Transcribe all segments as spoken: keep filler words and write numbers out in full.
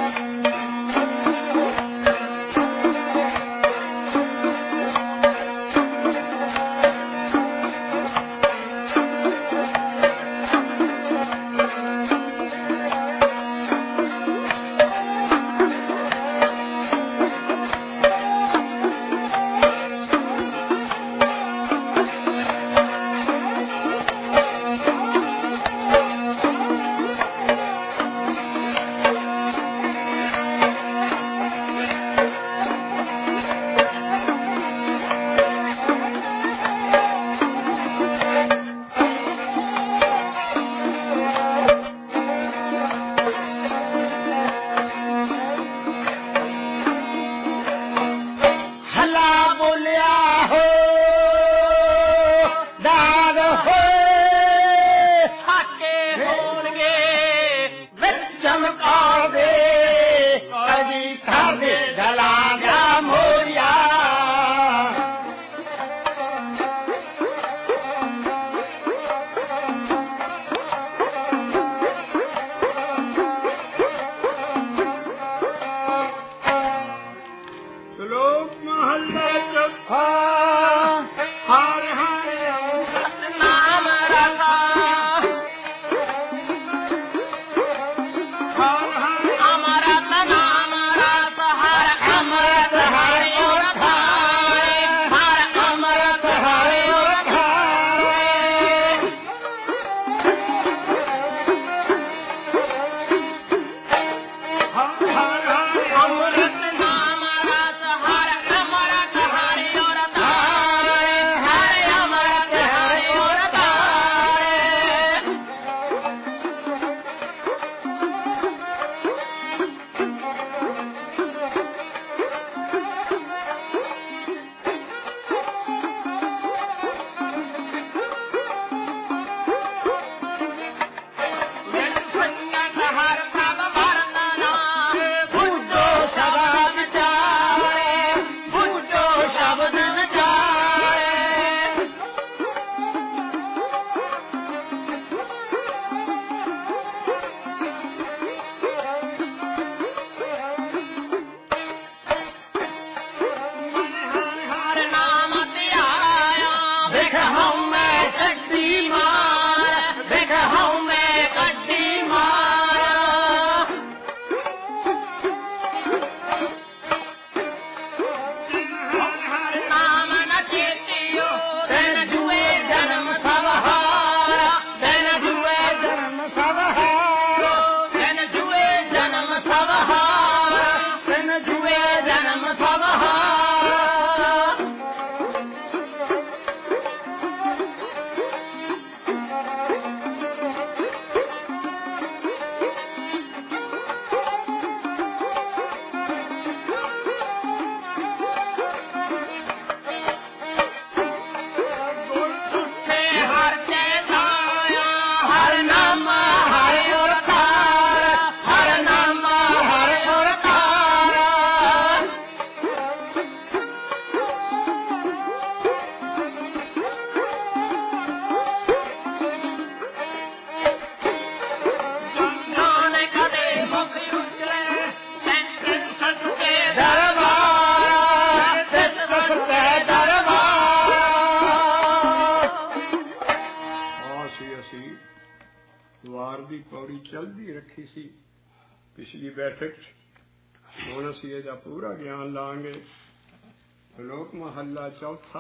पिछली बैठक हुण असीं इहदा पूरा ज्ञान लांगे। लोक महला चौथा,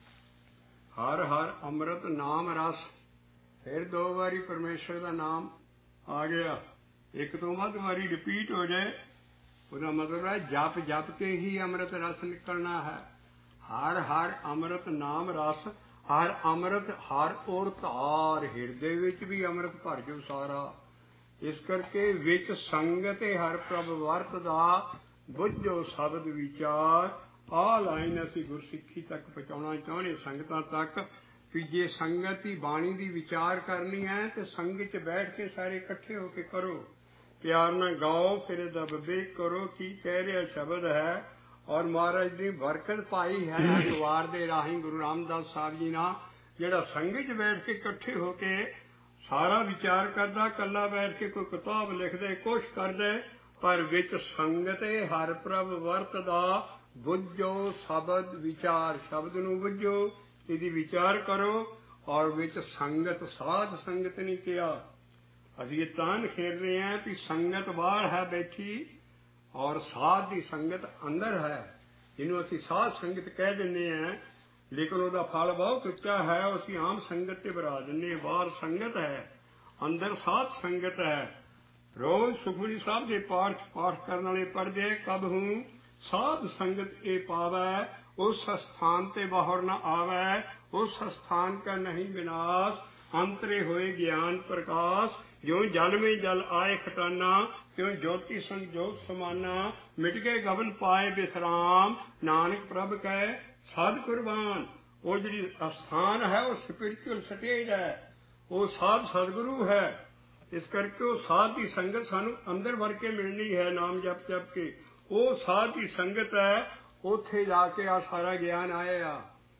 हर हर अमृत नाम रस। फिर दो बारी परमेश्वर का नाम आ गया, एक तो वध वारी रिपीट हो जाए उसका मतलब है जप जप के ही अमृत रस निकलना है। हर हर अमृत नाम रस, हर अमृत हर और धार, हिरदे विच भी अमृत भर जो सारा। इस करके विच संगत हर प्रभ वरतदा, बुझो शब्द विचार। आ लाइन असीं गुरसिੱਖੀ तक पहुँचाना चाहते संगतां तक कि जे संगत की बाणी की विचार करनी है तो संगत च बैठ के सारे इकट्ठे होके करो, प्यार न गाओ, फिर इहदा विवेक करो की कह रहा शब्द है। और महाराज ने बरकत पाई है अखबार के राही गुरु रामदास साहब जी ने, जिहड़ा संगत च बैठ के इकट्ठे होके सारा विचार करदा, कला बैठ के कोई किताब लिख दे, कुछ कर दे, ਪਰ ਵਿੱਚ ਸੰਗਤੇ ਹਰ ਪ੍ਰਭ ਵਰਤਦਾ, ਬੁੱਝੋ ਸ਼ਬਦ ਵਿਚਾਰ। ਸ਼ਬਦ ਨੂੰ ਬੁੱਝੋ, ਇਹਦੀ ਵਿਚਾਰ ਕਰੋ। ਔਰ ਵਿੱਚ ਸੰਗਤ, ਸਾਧ ਸੰਗਤ ਨਹੀਂ ਕਿਹਾ। ਅਸੀਂ ਇਹ ਤਾਂ ਖੇਡ ਰਹੇ ਹਾਂ ਕਿ ਸੰਗਤ ਬਾਹਰ ਹੈ ਬੈਠੀ ਔਰ ਸਾਧ ਦੀ ਸੰਗਤ ਅੰਦਰ ਹੈ, ਜਿਹਨੂੰ ਅਸੀਂ ਸਾਧ ਸੰਗਤ ਕਹਿ ਦਿੰਦੇ ਹਾਂ। ਲੇਕਿਨ ਉਹਦਾ ਫਲ ਬਹੁਤ ਉੱਚਾ ਹੈ। ਅਸੀਂ ਆਮ ਸੰਗਤ ਤੇ ਬਰਾ ਦਿੰਦੇ ਹਾਂ। ਬਾਹਰ ਸੰਗਤ ਹੈ, ਅੰਦਰ ਸਾਧ ਸੰਗਤ ਹੈ। ਰੋਜ਼ ਸੁਖਮਨੀ ਸਾਹਿਬ ਦੇ ਪਾਠ ਪਾਠ ਕਰਨ ਵਾਲੇ ਪੜ੍ਹਦੇ, ਕਬਹੂ ਸਾਧ ਸੰਗਤ ਇਹ ਪਾਵੈ, ਉਸ ਸਥਾਨ ਤੇ ਬਾਹਰ ਨਾ ਆਵੈ, ਉਸ ਸਥਾਨ ਕਾ ਨਹੀਂ ਵਿਨਾਸ਼, ਅੰਤਰੇ ਹੋਏ ਗਿਆਨ ਪ੍ਰਕਾਸ਼। ਜੋ ਜਲ में जल आए खटाना, क्यों ज्योति संजोत समाना, मिट गए गगन पाए विश्राम, नानक प्रभ कह साध कुर्बान। वो जी स्थान है वो स्पिरिचुअल स्टेज है, वो साध सदगुरु है। इस करके वो साध की संगत सानू अंदर भर के मिलनी है। नाम जप जप के वो साध की संगत है, उथे जाके आ सारा ज्ञान आएगा।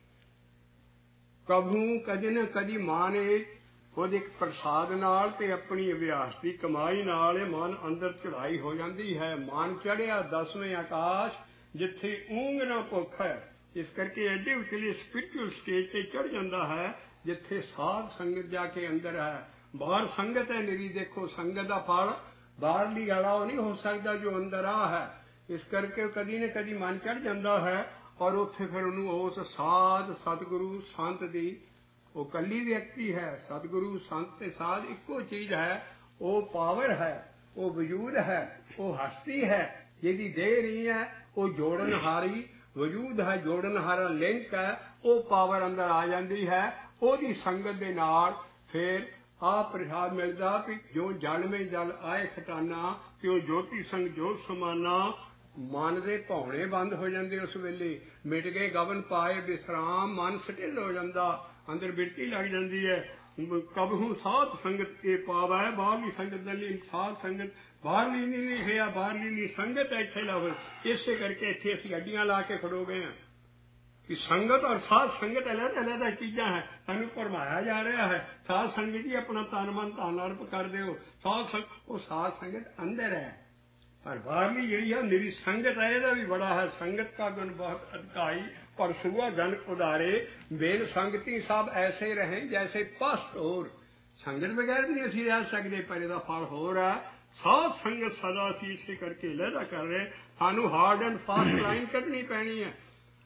कभू कदी न कदी माने ਉਹਦੇ ਇੱਕ ਪ੍ਰਸਾਦ ਨਾਲ ਤੇ ਆਪਣੀ ਅਭਿਆਸ ਦੀ ਕਮਾਈ ਨਾਲ ਇਹ ਮਨ ਅੰਦਰ ਚੜਾਈ ਹੋ ਜਾਂਦੀ ਹੈ। ਮਨ ਚੜਿਆ ਦਸਵੇਂ ਆਕਾਸ਼, ਜਿੱਥੇ ਊਂਘ ਨਾ ਭੁੱਖ ਹੈ। ਇਸ ਕਰਕੇ ਐਡੇ ਉਤਲੇ ਸਪਿਰਿਚੁਅਲ ਸਟੇਜ ਤੇ ਚੜ ਜਾਂਦਾ ਹੈ, ਜਿੱਥੇ ਸਾਧ ਸੰਗਤ ਜਾ ਕੇ ਅੰਦਰ ਹੈ। ਬਾਹਰ ਸੰਗਤ ਹੈ ਨਿਰੀ। ਦੇਖੋ ਸੰਗਤ ਦਾ ਫਲ ਬਾਹਰਲੀ ਵਾਲਾ ਉਹ ਨਹੀਂ ਹੋ ਸਕਦਾ ਜੋ ਅੰਦਰ ਆ ਹੈ। ਇਸ ਕਰਕੇ ਕਦੀ ਨਾ ਕਦੀ ਮਨ ਚੜ ਜਾਂਦਾ ਹੈ ਔਰ ਉੱਥੇ ਫਿਰ ਉਹਨੂੰ ਉਸ ਸਾਧ ਸਤਿਗੁਰੂ ਸੰਤ ਦੀ, ਉਹ ਕੱਲੀ ਵਿਅਕਤੀ ਹੈ। ਸਤਿਗੁਰੂ ਸੰਤ ਤੇ ਸਾਧ ਇੱਕੋ ਚੀਜ਼ ਹੈ। ਉਹ ਪਾਵਰ ਹੈ, ਉਹ ਵਜੂਦ ਹੈ, ਉਹ ਹਸਤੀ ਹੈ ਜਿਹਦੀ ਦੇਹ ਨਹੀਂ ਹੈ। ਉਹ ਜੋੜਨਹਾਰੀ ਵਜੂਦ ਹੈ, ਜੋੜਨਹਾਰਾ ਲਿੰਕ ਹੈ। ਉਹ ਪਾਵਰ ਅੰਦਰ ਆ ਜਾਂਦੀ ਹੈ। ਉਹਦੀ ਸੰਗਤ ਦੇ ਨਾਲ ਫਿਰ ਆ ਪ੍ਰਸਾਦ ਮਿਲਦਾ ਕਿ ਜੋ ਜਲ ਮੇਂ ਜਲ ਆਏ ਖਟਾਨਾ, ਕਿਉਂ ਜੋਤੀ ਸੰਗ ਜੋਤ ਸਮਾਨਾ। ਮਨ ਦੇ ਭੌਣੇ ਬੰਦ ਹੋ ਜਾਂਦੇ ਉਸ ਵੇਲੇ। ਮਿਟ ਗਏ ਗਗਨ ਪਾਏ ਵਿਸਰਾਮ, ਮਨ ਸਟਿਲ ਹੋ ਜਾਂਦਾ, ਅੰਦਰ ਬਿਰਤੀ ਲੱਗ ਜਾਂਦੀ ਹੈ। ਕਬਹੂ ਸਾਧ ਸੰਗਤ ਇਹ ਪਾਵੈ, ਬਾਹਰਲੀ ਸੰਗਤ ਦੇ ਲਈ ਸਾਧ ਸੰਗਤ ਬਾਹਰਲੀ ਨਹੀਂ ਲਿਖਿਆ, ਬਾਹਰਲੀ ਨਹੀਂ ਸੰਗਤ ਇੱਥੇ ਲਾਵੇ। ਇਸੇ ਕਰਕੇ ਇੱਥੇ ਅਸੀਂ ਅੱਡੀਆਂ ਲਾ ਕੇ ਖੜੋ ਗਏ ਹਾਂ ਕਿ ਸੰਗਤ ਔਰ ਸਾਧ ਸੰਗਤ ਅਲੱਗ ਅਲੱਗ ਚੀਜ਼ਾਂ ਹੈ। ਸਾਨੂੰ ਭਰਮਾਇਆ ਜਾ ਰਿਹਾ ਹੈ ਸਾਧ ਸੰਗਤ ਹੀ ਆਪਣਾ ਤਨ ਮਨ ਧਨ ਅਰਪ ਕਰ ਦਿਓ। ਸਾਧ ਸੰਗਤ, ਉਹ ਸਾਧ ਸੰਗਤ ਅੰਦਰ ਹੈ। और बाहरली ਜਿਹੜੀ है मेरी संगत है, ਇਹਦਾ ਵੀ बड़ा है। संगत का गुण बहुत अधिकाई, पर सुबह जन उदारे, बेल संगति सब ऐसे रहे जैसे पस्त और। संगत बगैर भी नहीं ਅਸੀਂ ਰਹਿ ਸਕਦੇ, ਪਰ ਇਹਦਾ ਫਲ ਹੋਰ ਹੈ। ਸਾਧ ਸੰਗਤ ਸਦਾ ਅਸੀਂ ਇਸੇ ਕਰਕੇ ਲਹਿਦਾ ਕਰ ਰਹੇ। ਸਾਨੂੰ ਹਾਰਡ ਐਂਡ ਫਾਸਟ ਲਾਈਨ ਕੱਢਣੀ ਪੈਣੀ ਹੈ।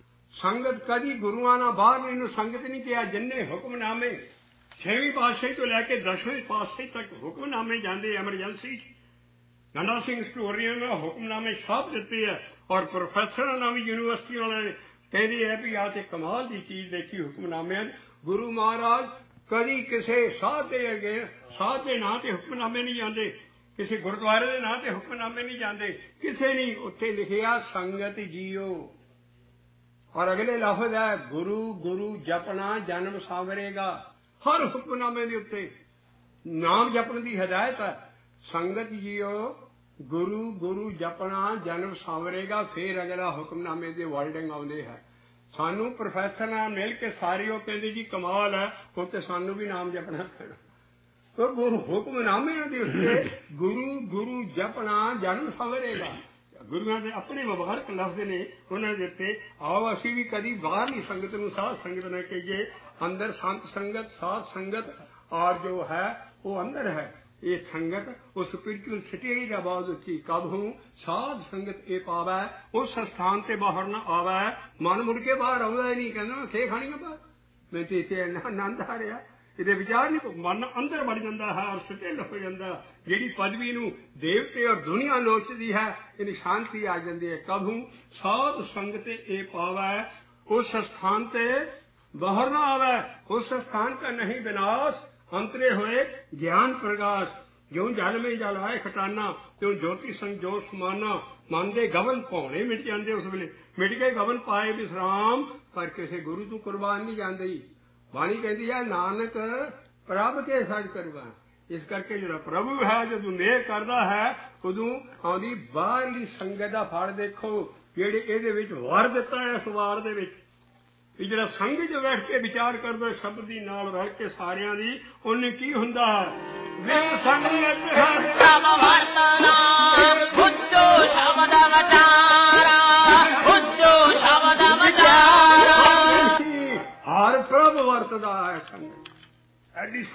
ਸੰਗਤ ਕਦੀ ਗੁਰੂਆਂ ਨਾਲ ਬਾਹਰ ਇਹਨੂੰ ਸੰਗਤ ਨਹੀਂ ਕਿਹਾ। ਜਿੰਨੇ ਹੁਕਮਨਾਮੇ ਛੇਵੀਂ ਪਾਤਸ਼ਾਹੀ ਤੋਂ ਲੈ ਕੇ ਦਸਵੇਂ ਪਾਤਸ਼ਾਹੀ ਤੱਕ ਹੁਕਮਨਾਮੇ ਜਾਂਦੇ ਐਮਰਜੈਂਸੀ ਚ। ਗੰਡਾ ਸਿੰਘ ਸਟੋਰੀਆਂ ਨੇ ਹੁਕਮਨਾਮੇ ਛਾਪ ਦਿੱਤੇ ਹੈ ਔਰ ਪ੍ਰੋਫੈਸਰਾਂ ਨਾਲ ਵੀ ਯੂਨੀਵਰਸਿਟੀ ਵਾਲਿਆਂ ਨੇ ਕਹਿੰਦੇ ਹੈ ਵੀ ਆਹ ਤੇ ਕਮਾਲ ਦੀ ਚੀਜ਼ ਦੇਖੀ ਹੁਕਮਨਾਮਿਆਂ। ਗੁਰੂ ਮਹਾਰਾਜ ਕਦੀ ਕਿਸੇ ਸਾਧ ਦੇ ਅੱਗੇ, ਸਾਧ ਦੇ ਨਾਂ ਤੇ ਹੁਕਮਨਾਮੇ ਨਹੀਂ ਜਾਂਦੇ, ਕਿਸੇ ਗੁਰਦੁਆਰੇ ਦੇ ਨਾਂ ਤੇ ਹੁਕਮਨਾਮੇ ਨਹੀਂ ਜਾਂਦੇ, ਕਿਸੇ ਨਹੀਂ। ਉੱਥੇ ਲਿਖਿਆ ਸੰਗਤ ਜੀਓ ਔਰ ਅਗਲੇ ਲਫ਼ਜ਼ ਹੈ ਗੁਰੂ ਗੁਰੂ ਜਪਣਾ ਜਨਮ ਸਾਵਰੇਗਾ। ਹਰ ਹੁਕਮਨਾਮੇ ਦੇ ਉੱਤੇ ਨਾਮ ਜਪਣ ਦੀ ਹਦਾਇਤ ਹੈ। ਸੰਗਤ ਜੀਓ ਗੁਰੂ ਗੁਰੂ ਜਪਣਾ ਜਨਮ ਸਾਵਰੇਗਾ। ਫਿਰ ਅਗਲਾ ਹੁਕਮਨਾਮੇ ਦੇ ਵਰਡਿੰਗ ਆਉਂਦੇ ਹੈ। ਸਾਨੂੰ ਪ੍ਰੋਫੈਸਰ ਨਾਲ ਮਿਲ ਕੇ ਸਾਰੇ ਉਹ ਕਹਿੰਦੇ ਜੀ ਕਮਾਲ ਹੈ, ਹੁਣ ਤੇ ਸਾਨੂੰ ਵੀ ਨਾਮ ਜਪਣਾ ਪੈਣਾ। ਉਹ ਗੁਰੂ ਹੁਕਮਨਾਮਿਆਂ ਦੇ ਉੱਤੇ ਗੁਰੂ ਗੁਰੂ ਜਪਣਾ ਜਨਮ ਸਾਵਰੇਗਾ। ਗੁਰੂਆਂ ਦੇ ਆਪਣੇ ਮੁਬਾਰਕ ਲਫ਼ਜ਼ ਨੇ ਉਹਨਾਂ ਦੇ ਉੱਤੇ। ਆਓ ਅਸੀਂ ਵੀ ਕਦੀ ਬਾਹਰਲੀ ਸੰਗਤ ਨੂੰ ਸਾਧ ਸੰਗਤ ਨਾ ਕਹੀਏ। ਅੰਦਰ ਸੰਤ ਸੰਗਤ, ਸਾਧ ਸੰਗਤ ਔਰ ਜੋ ਹੈ ਉਹ ਅੰਦਰ ਹੈ। ਇਹ ਸੰਗਤ ਉਹ ਸਪਿਰਿਚੁਅਲ ਸਟੇਜ ਦਾ ਬਹੁਤ ਉੱਚੀ। ਕਬਹੂ ਸਾਧ ਸੰਗਤ ਇਹ ਪਾਵੈ, ਉਸ ਸਥਾਨ ਤੇ ਬਾਹਰ ਨਾ ਆਵੈ। ਮਨ ਮੁੜ ਕੇ ਬਾਹਰ ਆਉਂਦਾ ਹੀ ਨਹੀਂ, ਕਹਿੰਦਾ ਮੈਂ ਖੇ ਖਾਣੀ ਬਾਹਰ, ਮੈਂ ਤੇ ਇੱਥੇ ਆਨੰਦ ਆ ਰਿਹਾ। ਇਹਦੇ ਵਿਚਾਰ ਨਹੀਂ, ਮਨ ਅੰਦਰ ਵੜ ਜਾਂਦਾ ਹੈ ਔਰ ਸਟਿਲ ਹੋ ਜਾਂਦਾ। ਜਿਹੜੀ ਪਦਵੀ ਨੂੰ ਦੇਵਤੇ ਔਰ ਦੁਨੀਆ ਲੋਚਦੀ ਹੈ, ਇਹਦੀ ਸ਼ਾਂਤੀ ਆ ਜਾਂਦੀ ਹੈ। ਕਬਹੂ ਸਾਧ ਸੰਗਤ ਇਹ ਪਾਵੈ, ਉਸ ਸਥਾਨ ਤੇ ਬਾਹਰ ਨਾ ਆਵੈ। ਉਸ ਸਥਾਨ का नहीं विनाश, अंतरे हुए ज्ञान प्रकाश। जो जल में जल आए खटाना, त्यों ज्योति संजोत समाना। मन दे गवन भौने मिट जाते उस वेले। मिट गए गवन पाए विश्राम, पर किसी गुरु तू कुर्बान नहीं जाती। बाणी कहती है नानक प्रभ के सज कुर्बान। इस करके जो प्रभु है जो मेहर करता है उदों आउंदी बाहरली संगत का फल देखो ਜਿਹੜੇ ਇਹਦੇ ਵਿੱਚ ਵਰ ਦਿੱਤਾ ਹੈ। ਇਸ ਵਾਰ ਦੇ ਵਿੱਚ ਵੀ ਜਿਹੜਾ ਸੰਗ ਚ ਬੈਠ ਕੇ ਵਿਚਾਰ ਕਰਦਾ ਸ਼ਬਦ ਦੀ ਨਾਲ ਰਲ ਕੇ ਸਾਰਿਆਂ ਦੀ, ਉਹਨੇ ਕੀ ਹੁੰਦਾ ਹੈ। ਵਿਦ ਸੰਗਤ ਹੈ ਸਭ ਵਰਤਨਾ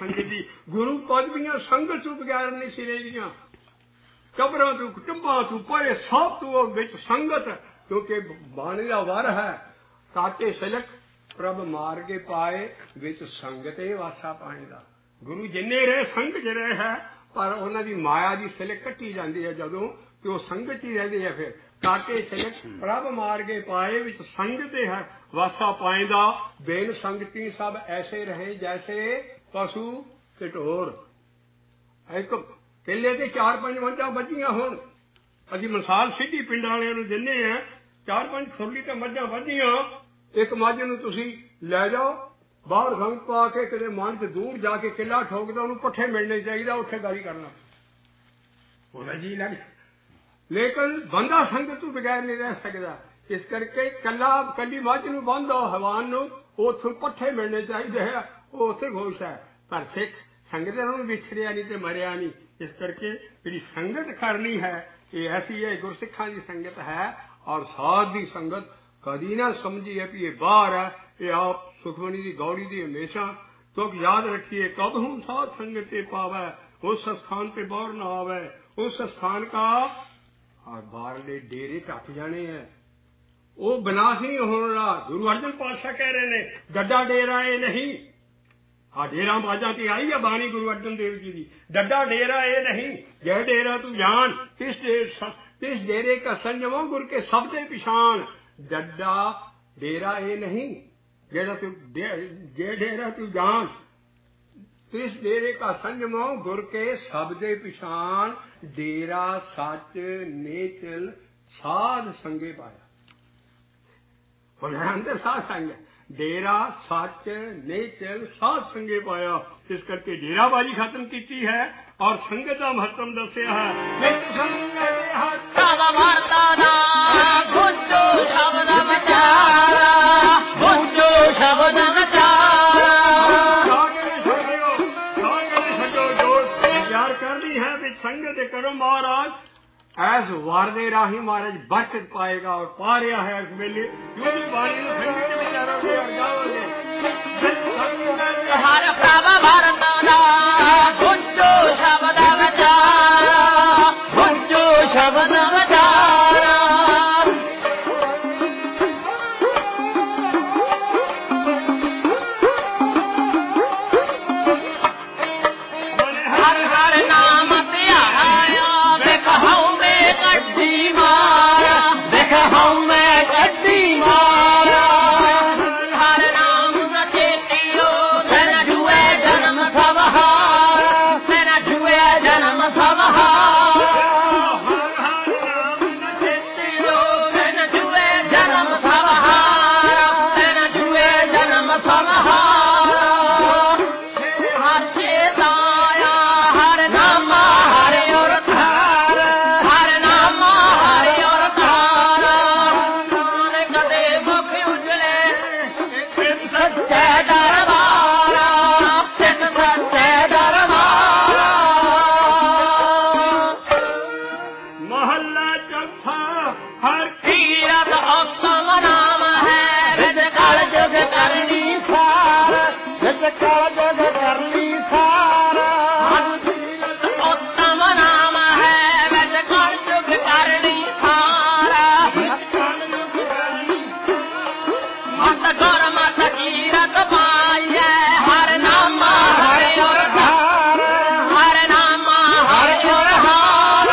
संगत दी गुरु पदवियां संगत तू बगैर नहीं सिरे दियां कबरों तू कुटुंबां तू परे सब तू विच संगत क्योंकि बाणी दा वर है काटे सिलक प्रभ मार्गे पाए विच संगत वासा पाएगा गुरु जिन्ने रहे संग च रहे है पर उन्हां दी माया दी सिलक कट्टी जाती है जदों कि वो संगत ही रहती है फिर काटे सिलक प्रभ मार्गे पाए विच संगत है वासा पाएंदा बेन संगती सब ऐसे रहे जैसे पशु ते ढोर एक किले ते चार पंज मझां बझियां होण असीं मिसाल सीधी पिंड वालियां नूं दिंदे आ चार पंज खुरली ते मझां बझियां एक मझ नूं तुसीं लै जाओ बाहर संग पा के किते मन च दूर जाके किला ठोकदा उहनूं पट्ठे मिलने चाहिए उत्थे गाली करना ਉਹਦਾ जी लग लेकिन बंदा संगत तू बगैर नहीं रह सकता इस करके कला कली मझ नूं बंद हवान नूं उत्थों पट्ठे मिलने चाहिए है वो उत्थे खुश है पर सिख संगत नाल विछड़िया नहीं ते मरिया नहीं इस करके जिहड़ी संगत करनी है ये ऐसी है गुरसिखां दी संगत है और साध दी संगत कदी ना समझिए कि ये बाहर है ये आप सुखमनी दी गौड़ी दी हमेशा तो याद रखिए कब हूं साध संगत पावे उस स्थान पे बाहर ना आवे उस स्थान का और बाहरले डेरे टप जाने हैं वो विनाश नहीं होना गुरु अर्जन पातशाह कह रहे ने डड्डा डेरा ये नहीं हाँ डेरा बाजा की आई है बाणी गुरु अर्जन देव जी की डड्डा डेरा ये नहीं जय डेरा तू जान तिस तिस डेरे का संयमो गुरु के शब्द पिछान डड्डा डेरा ये नहीं जेड़ा तू जय डेरा तू जान तिस डेरे का संयमो गुर के शब्द पिछान डेरा सच नेचल साध संगे पाया अंदर साध संग डेरा सच नेचल साध संगे पाया इस करके डेराबाजी खत्म की है और संगत का महत्व दसिया है संगत करो महाराज ऐस वार दे राही महाराज बरकत पाएगा और पा रहा है इस मेले जो भी बाणी संगत में करोगे और गाओगे हर प्रभा भारत ना गुंजो शब्द विचारा गुंजो शब्द विचारा हर हर नाम त्याया देख हूं मैं गड्डी मारा देख हूं मैं गड्डी मारा हर नाम रचेतियो तेरा जुए जन्म सब हारा तेरा जुए जन्म सब हारा हर हर नाम रचेतियो तेरा जुए जन्म सब हारा तेरा जुए जन्म सब हारा हर चेताया हर नाम हरे और धारा हर नाम हरे और धारा कदे मुख उजले सिद्ध सच्चे दरबारा सिद्ध सच्चे दरबारा मोहल्ला चौथा हर कीरत उत्तम नाम है विच कल जुग करनी सार विच कल जुग करनी सार उत्तम नाम है विच कल जुग करनी सारा मत गुर मत कीरत पाइए हर नाम हरे और धार हर नाम हरे और हार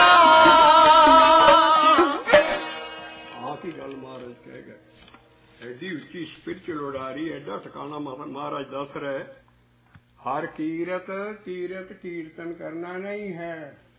आखिरी गल महाराज कह गए एडी उच्ची स्पिरिचुअल उड़ारी एडा ठिकाना महाराज दस रहे हर कीरत कीरत कीर्तन करना नहीं है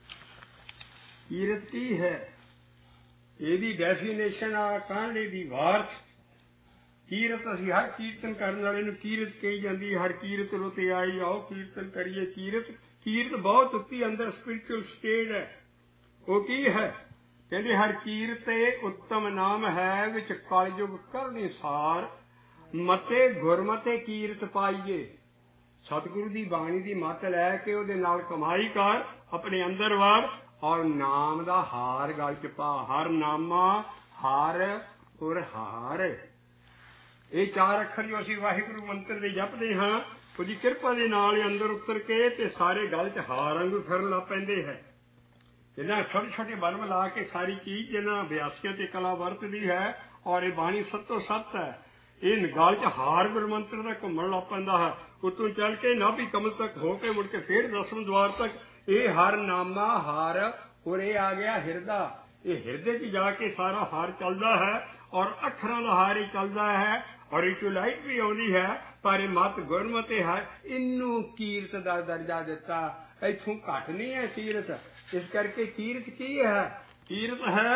कीरत की है ਇਹਦੀ ਡੈਫੀਨੇਸ਼ਨ ਆ ਕਾਂਡੇ ਦੀ ਵਾਰਥ ਕੀਰਤ ਅਸੀਂ ਹਰ ਕੀਰਤਨ ਕਰਨ ਵਾਲੇ ਨੂੰ ਕੀਰਤ ਕਹੀ ਜਾਂਦੀ ਹਰ ਕੀਰਤ ਰੋਤੇ ਆਈ ਆਓ ਕੀਰਤਨ ਕਰੀਏ ਕੀਰਤ ਕੀਰਤ ਬਹੁਤ ਉੱਤੀ ਅੰਦਰ ਸਪਿਰਿਚੁਅਲ ਸਟੇਟ ਹੈ ਉਹ ਕੀ ਹੈ ਕਹਿੰਦੇ ਹਰ ਕੀਰਤੇ ਉੱਤਮ ਨਾਮ ਹੈ ਵਿੱਚ ਕਲਯੁਗ ਕਰਨੀ ਸਾਰ ਮਤੇ ਗੁਰਮਤੇ ਕੀਰਤ ਪਾਈਏ ਸਤਿਗੁਰੂ ਦੀ ਬਾਣੀ ਦੀ ਮੱਤ ਲੈ ਕੇ ਉਹਦੇ ਨਾਲ ਕਮਾਈ ਕਰ ਆਪਣੇ ਅੰਦਰ ਵਾਰ और नाम दा हार गल च पा हर नामा हार और हार ये चार अखर जो असीं वाहिगुरू मंत्र दे जपदे हां ਉਹਦੀ ਕਿਰਪਾ ਦੇ ਨਾਲ ਹੀ ਅੰਦਰ ਉਤਰ ਕੇ ਤੇ ਸਾਰੇ ਗਲ 'ਚ ਹਾਰ ਵਾਂਗੂ ਫਿਰਨ ਲੱਗ ਪੈਂਦੇ ਹੈ। ਇਹਨਾਂ ਛੋਟੇ ਛੋਟੇ ਬਲ ਮਿਲਾ ਕੇ ਸਾਰੀ ਚੀਜ਼ ਜਿਹਨਾਂ ਅਭਿਆਸੀਆਂ ਤੇ ਕਲਾ ਵਰਤਦੀ ਹੈ ਔਰ ਇਹ ਬਾਣੀ ਸੱਤੋ ਸੱਤ ਹੈ। ਇਹ ਗਲ 'ਚ ਹਾਰ ਗੁਰਮੰਤਰ ਦਾ ਘੁੰਮਣ ਲੱਗ ਪੈਂਦਾ ਹੈ। ਉਤੋਂ ਚੱਲ ਕੇ ਨਾਭੀ ਕਮਲ ਤੱਕ ਹੋ ਕੇ ਮੁੜ ਕੇ ਫੇਰ ਦਸਮ ਦੁਆਰ ਤੱਕ ਇਹ ਹਰ ਨਾਮਾ ਹਾਰ ਉਰੇ ਆ ਗਿਆ ਹਿਰਦਾ। ਇਹ ਹਿਰਦੇ 'ਚ ਜਾ ਕੇ ਸਾਰਾ ਹਾਰ ਚੱਲਦਾ ਹੈ ਔਰ ਅੱਖਰਾਂ ਦਾ ਹਾਰ ਹੀ ਚੱਲਦਾ ਹੈ ਔਰ ਇਹ 'ਚੋਂ ਲਾਈਟ ਵੀ ਆਉਂਦੀ ਹੈ। ਪਰ ਇਹ ਮਤ ਗੁਰਮਤਿ ਹੈ। ਇਹਨੂੰ ਕੀਰਤ ਦਾ ਦਰਜਾ ਦਿੱਤਾ। ਇੱਥੋਂ ਘੱਟ ਨਹੀਂ ਹੈ ਕੀਰਤ। ਇਸ ਕਰਕੇ ਕੀਰਤ ਕੀ ਹੈ? ਕੀਰਤ ਹੈ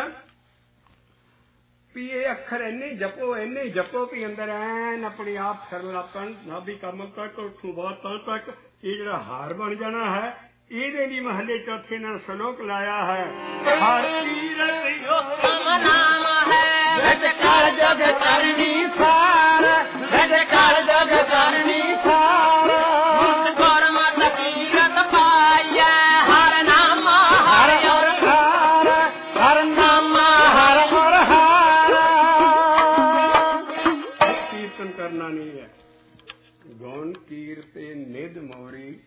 ਵੀ ਇਹ ਅੱਖਰ ਇੰਨੇ ਜਪੋ ਇੰਨੇ ਜਪੋ ਵੀ ਅੰਦਰ ਐਨ ਆਪਣੇ ਆਪ ਫਿਰਨ ਲੱਗ ਪੈਣ ਨਾਭੀ ਕਮਲ ਤੱਕ ਉੱਥੋਂ ਬਾਅਦ ਤਾਂ ਤੱਕ ਇਹ ਜਿਹੜਾ ਹਾਰ ਬਣ ਜਾਣਾ ਹੈ। ਇਹਦੇ ਲਈ ਮਹੱਲੇ ਚੌਥੇ ਨਾਲ ਸ਼ਲੋਕ ਲਾਇਆ ਹੈ। ਹਰ ਕੀਰਤ ਉਤਮ ਨਾਮ ਹੈ ਵਿਚ ਕਲ ਜਗ ਕਰਨੀ ਸਾਰ ਵਿਚ ਕਲ ਜਗ ਕਰਨੀ ਸਾਰ ਗੁਰਮਤਿ ਕੀਰਤ ਪਾਈਐ ਹਰ ਨਾਮ ਹਰ ਔਰ ਹਾਰ ਹਰ ਨਾਮ ਹਰ ਔਰ ਹਾਰ। ਕੀਰਤਨ ਕਰਨਾ ਨਹੀਂ ਹੈ। ਗੌਣ ਕੀਰਤੇ ਨਿਧ ਮੋਰੀ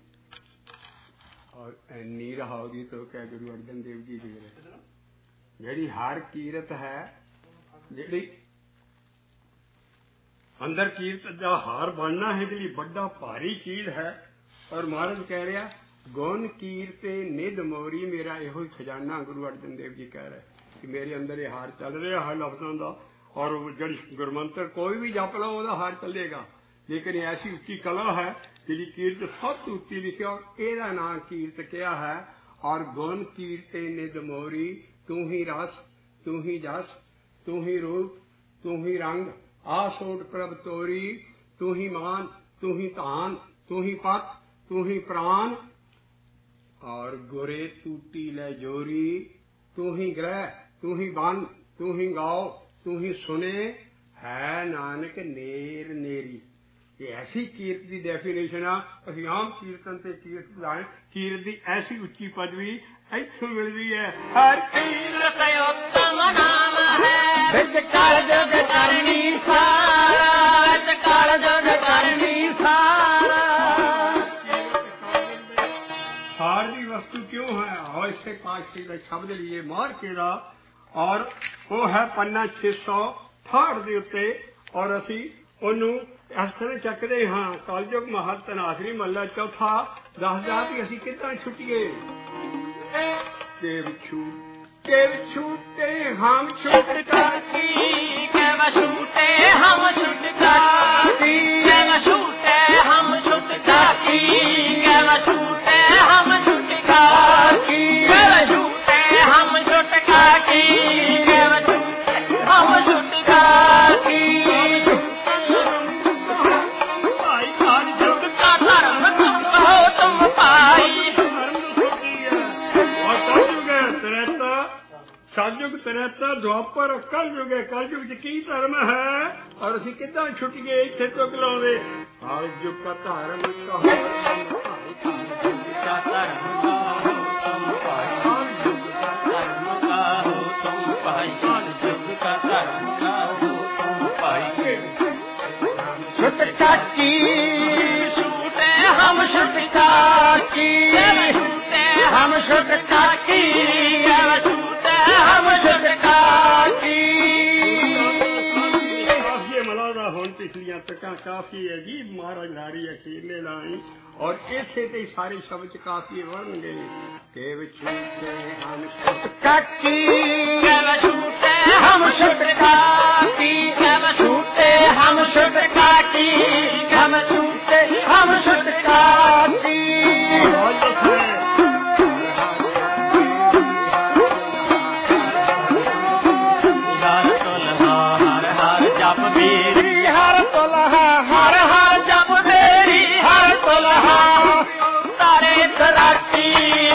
ਔਰ ਐਨੀ ਰਹਾਉਗੀ ਤੋਂ ਕਹਿ ਗੁਰੂ ਅਰਜਨ ਦੇਵ ਜੀ ਦੀ ਜਿਹੜੀ ਹਰ ਕੀਰਤ ਹੈ ਜਿਹੜੀ ਅੰਦਰ ਕੀਰਤ ਦਾ ਹਾਰ ਬਣਨਾ ਹੈ ਜਿਹੜੀ ਵੱਡਾ ਭਾਰੀ ਚੀਜ਼ ਹੈ। ਔਰ ਮਹਾਰਾਜ ਕਹਿ ਰਿਹਾ ਗੁਣ ਕੀਰਤੇ ਨਿਧ ਮੋਰੀ ਮੇਰਾ ਇਹੋ ਹੀ ਖਜ਼ਾਨਾ ਗੁਰੂ ਅਰਜਨ ਦੇਵ ਜੀ ਕਹਿ ਰਹੇ ਕਿ ਮੇਰੇ ਅੰਦਰ ਇਹ ਹਾਰ ਚੱਲ ਰਿਹਾ ਹੈ ਲਫ਼ਜ਼ਾਂ ਦਾ। ਔਰ ਜਿਹੜੀ ਗੁਰਮੰਤਰ ਕੋਈ ਵੀ ਜਪ ਲਓ ਉਹਦਾ ਹਾਰ ਚੱਲੇਗਾ। ਲੇਕਿਨ ਐਸੀ ਉੱਚੀ ਕਲਾ ਹੈ ਜਿਹੜੀ ਕੀਰਤ ਸਭ ਤੋਂ ਉੱਚੀ ਲਿਖਿਆ ਇਹਦਾ ਨਾਂ ਕੀਰਤ ਕਿਹਾ ਹੈ। ਔਰ ਗੁਣ ਕੀਰਤੇ ਨਿਧ ਮੋਰੀ ਤੂੰ ਹੀ ਰਸ ਤੂੰ ਹੀ ਜਸ ਤੂੰ ਹੀ ਰੂਪ ਤੂੰ ਹੀ ਰੰਗ ਆਸੋਟ ਪ੍ਰਭ ਤੋਰੀ ਤੂੰ ਹੀ ਮਾਨ ਤੂੰ ਹੀ ਧਾਨ ਤੂੰ ਹੀ ਪਤ ਤੂੰ ਹੀ ਪ੍ਰਾਨ ਔਰ ਗੁਰੇ ਟੂਟੀ ਲੈ ਜੋਰੀ ਤੂੰ ਹੀ ਗ੍ਰਹਿ ਤੂੰ ਹੀ ਬਨ ਤੂੰ ਹੀ ਗਾਓ ਤੂੰ ਹੀ ਸੁਨੇ ਹੈ ਨਾਨਕ ਨੇਰ ਨੇਰੀ। ਇਹ ਐਸੀ ਕੀਰਤ ਦੀ ਡੈਫੀਨੇਸ਼ਨ ਆ। ਅਸੀਂ ਆਮ ਕੀਰਤਨ ਤੇ ਕੀਰਤ ਲਾਏ ਕੀਰਤ ਦੀ ਐਸੀ ਉੱਚੀ ਪਦਵੀ ਇੱਥੋਂ ਮਿਲਦੀ ਹੈ। ਹਰ ਕੀਰਤ ਉਤਮ ਨਾਮ ਹੈ ਵਿਚ ਕਲ ਜਗ ਕਰਨੀ ਸਾਰ ਵਿਚ ਕਲ ਜਗ ਕਰਨੀ ਸਾਰ। ਸਾਰ ਦੀ ਵਸਤੂ ਕਿਉਂ ਹੈ? ਔਰ ਇਸੇ ਪਾਤਸ਼ਾਹੀ ਦਾ ਸ਼ਬਦ ਲਈਏ ਮਾਰ ਕੇ ਦਾ ਔਰ ਉਹ ਹੈ ਪੰਨਾ ਛੇ ਸੌ ਅਠਾਹਠ ਦੇ ਉੱਤੇ ਔਰ ਅਸੀਂ ਉਹਨੂੰ ਇਸ ਤਰ੍ਹਾਂ ਚੱਕਦੇ ਹਾਂ। ਕਲਯੁਗ ਮਹੱਤਨ ਆਖਰੀ ਮਹੱਲਾ ਚੌਥਾ ਦੱਸਦਾ ਵੀ ਅਸੀਂ ਕਿੱਦਾਂ ਛੁੱਟੀਏ। ਦੇਵ ਛੂਟ ਦੇਵ ਛੂਟੇ ਹਮ ਛੁਟਕਾ ਕੀ ਕਹਿ ਛੂਟੇ ਹਮ ਛੁਟਕਾ ਕੀ ਕਹਿ ਛੂਟੇ ਹਮ ਛੁਟਕਾ ਕੀ ਕਹਿ ਛੂਟੇ ਹਮ ਛੁਟਕਾ ਕੀ ਕਹਿ ਛੂਟੇ ਹਮ ਛੁਟਕਾ ਕੀ ਕਹਿ ਛੂਟੇ ਹਮ ਛੁਟਕਾ ਕੀ। ਸਤਿਯੁਗ ਤ੍ਰੇਤਾ ਦੁਆਪਰ ਕਲਯੁਗ ਹੈ। ਕਲਯੁਗ ਚ ਕੀ ਧਰਮ ਹੈ ਔਰ ਅਸੀਂ ਕਿੱਦਾਂ ਛੁੱਟੀਏ ਇੱਥੇ ਤੋਂ ਲਾਉਂਦੇ। ਕਲਯੁਗ ਦਾ ਧਰਮ ਕਹੋ ਧਰਮ ਕਹੋ ਤੁਮ ਭਾਈ ਕਲਯੁਗ ਦਾ ਧਰਮ ਕਹੋ ਤੁਮ ਭਾਈ ਕਲਯੁਗ ਦਾ ਧਰਮ ਕਹੋ ਤੁਮ ਭਾਈ ਛੁਟਕਾ ਕੀ ਛੂਟੇ ਹਮ ਛੁਟਕਾ ਕੀ ਛੂਟੇ ਹਮ ਛੁਟਕਾ ਕੀ ਹਮ ਛੁਟਕਾ ਕੀ। ਮਲਾਦਾ ਹੁਣ ਪਿਛਲੀਆਂ ਤੱਕਾਂ ਕਾਫੀ ਅਜੀਬ ਮਹਾਰਾਜ ਲਾਰੀ ਅਖੀਰਲੇ ਲਾਈ ਔਰ ਇਸੇ ਤੇ ਸਾਰੇ ਸ਼ਬਦ ਚ ਕਾਫੀ ਵਰਣਗੇ ਕਿ ਵਿਛੂਟੇ ਹਮ ਛੁਟਕਾ ਕੀ ਕਹਿ ਛੂਟੇ ਹਮ ਛੁਟਕਾ ਕੀ ਕਹਿ ਛੂਟੇ ਹਮ ਛੁਟਕਾ ਕੀ ਹਮ ਛੂਟੇ ਹਮ ਛੁਟਕਾ ਕੀ। ਹਰ ਤੁਲਹਾ ਹਰ ਹਰ ਜਪ ਮੇਰੀ ਹਰ ਤੁਲਹਾ ਤਾਰੇ ਤਰਾਟੀ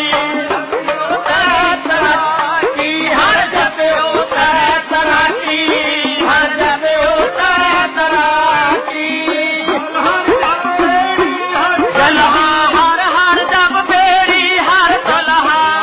ਤਰਾਟੀ ਹਰ ਜਪਿਓ ਤਾਰੇ ਤਰਾਟੀ ਹਰ ਜਪਿਓ ਤਾਰੇ ਤਰਾਟੀ ਹਰ ਜਪ ਮੇਰੀ ਹਰ ਤੁਲਹਾ ਹਰ ਹਰ ਜਪ ਮੇਰੀ ਹਰ ਤੁਲਹਾ।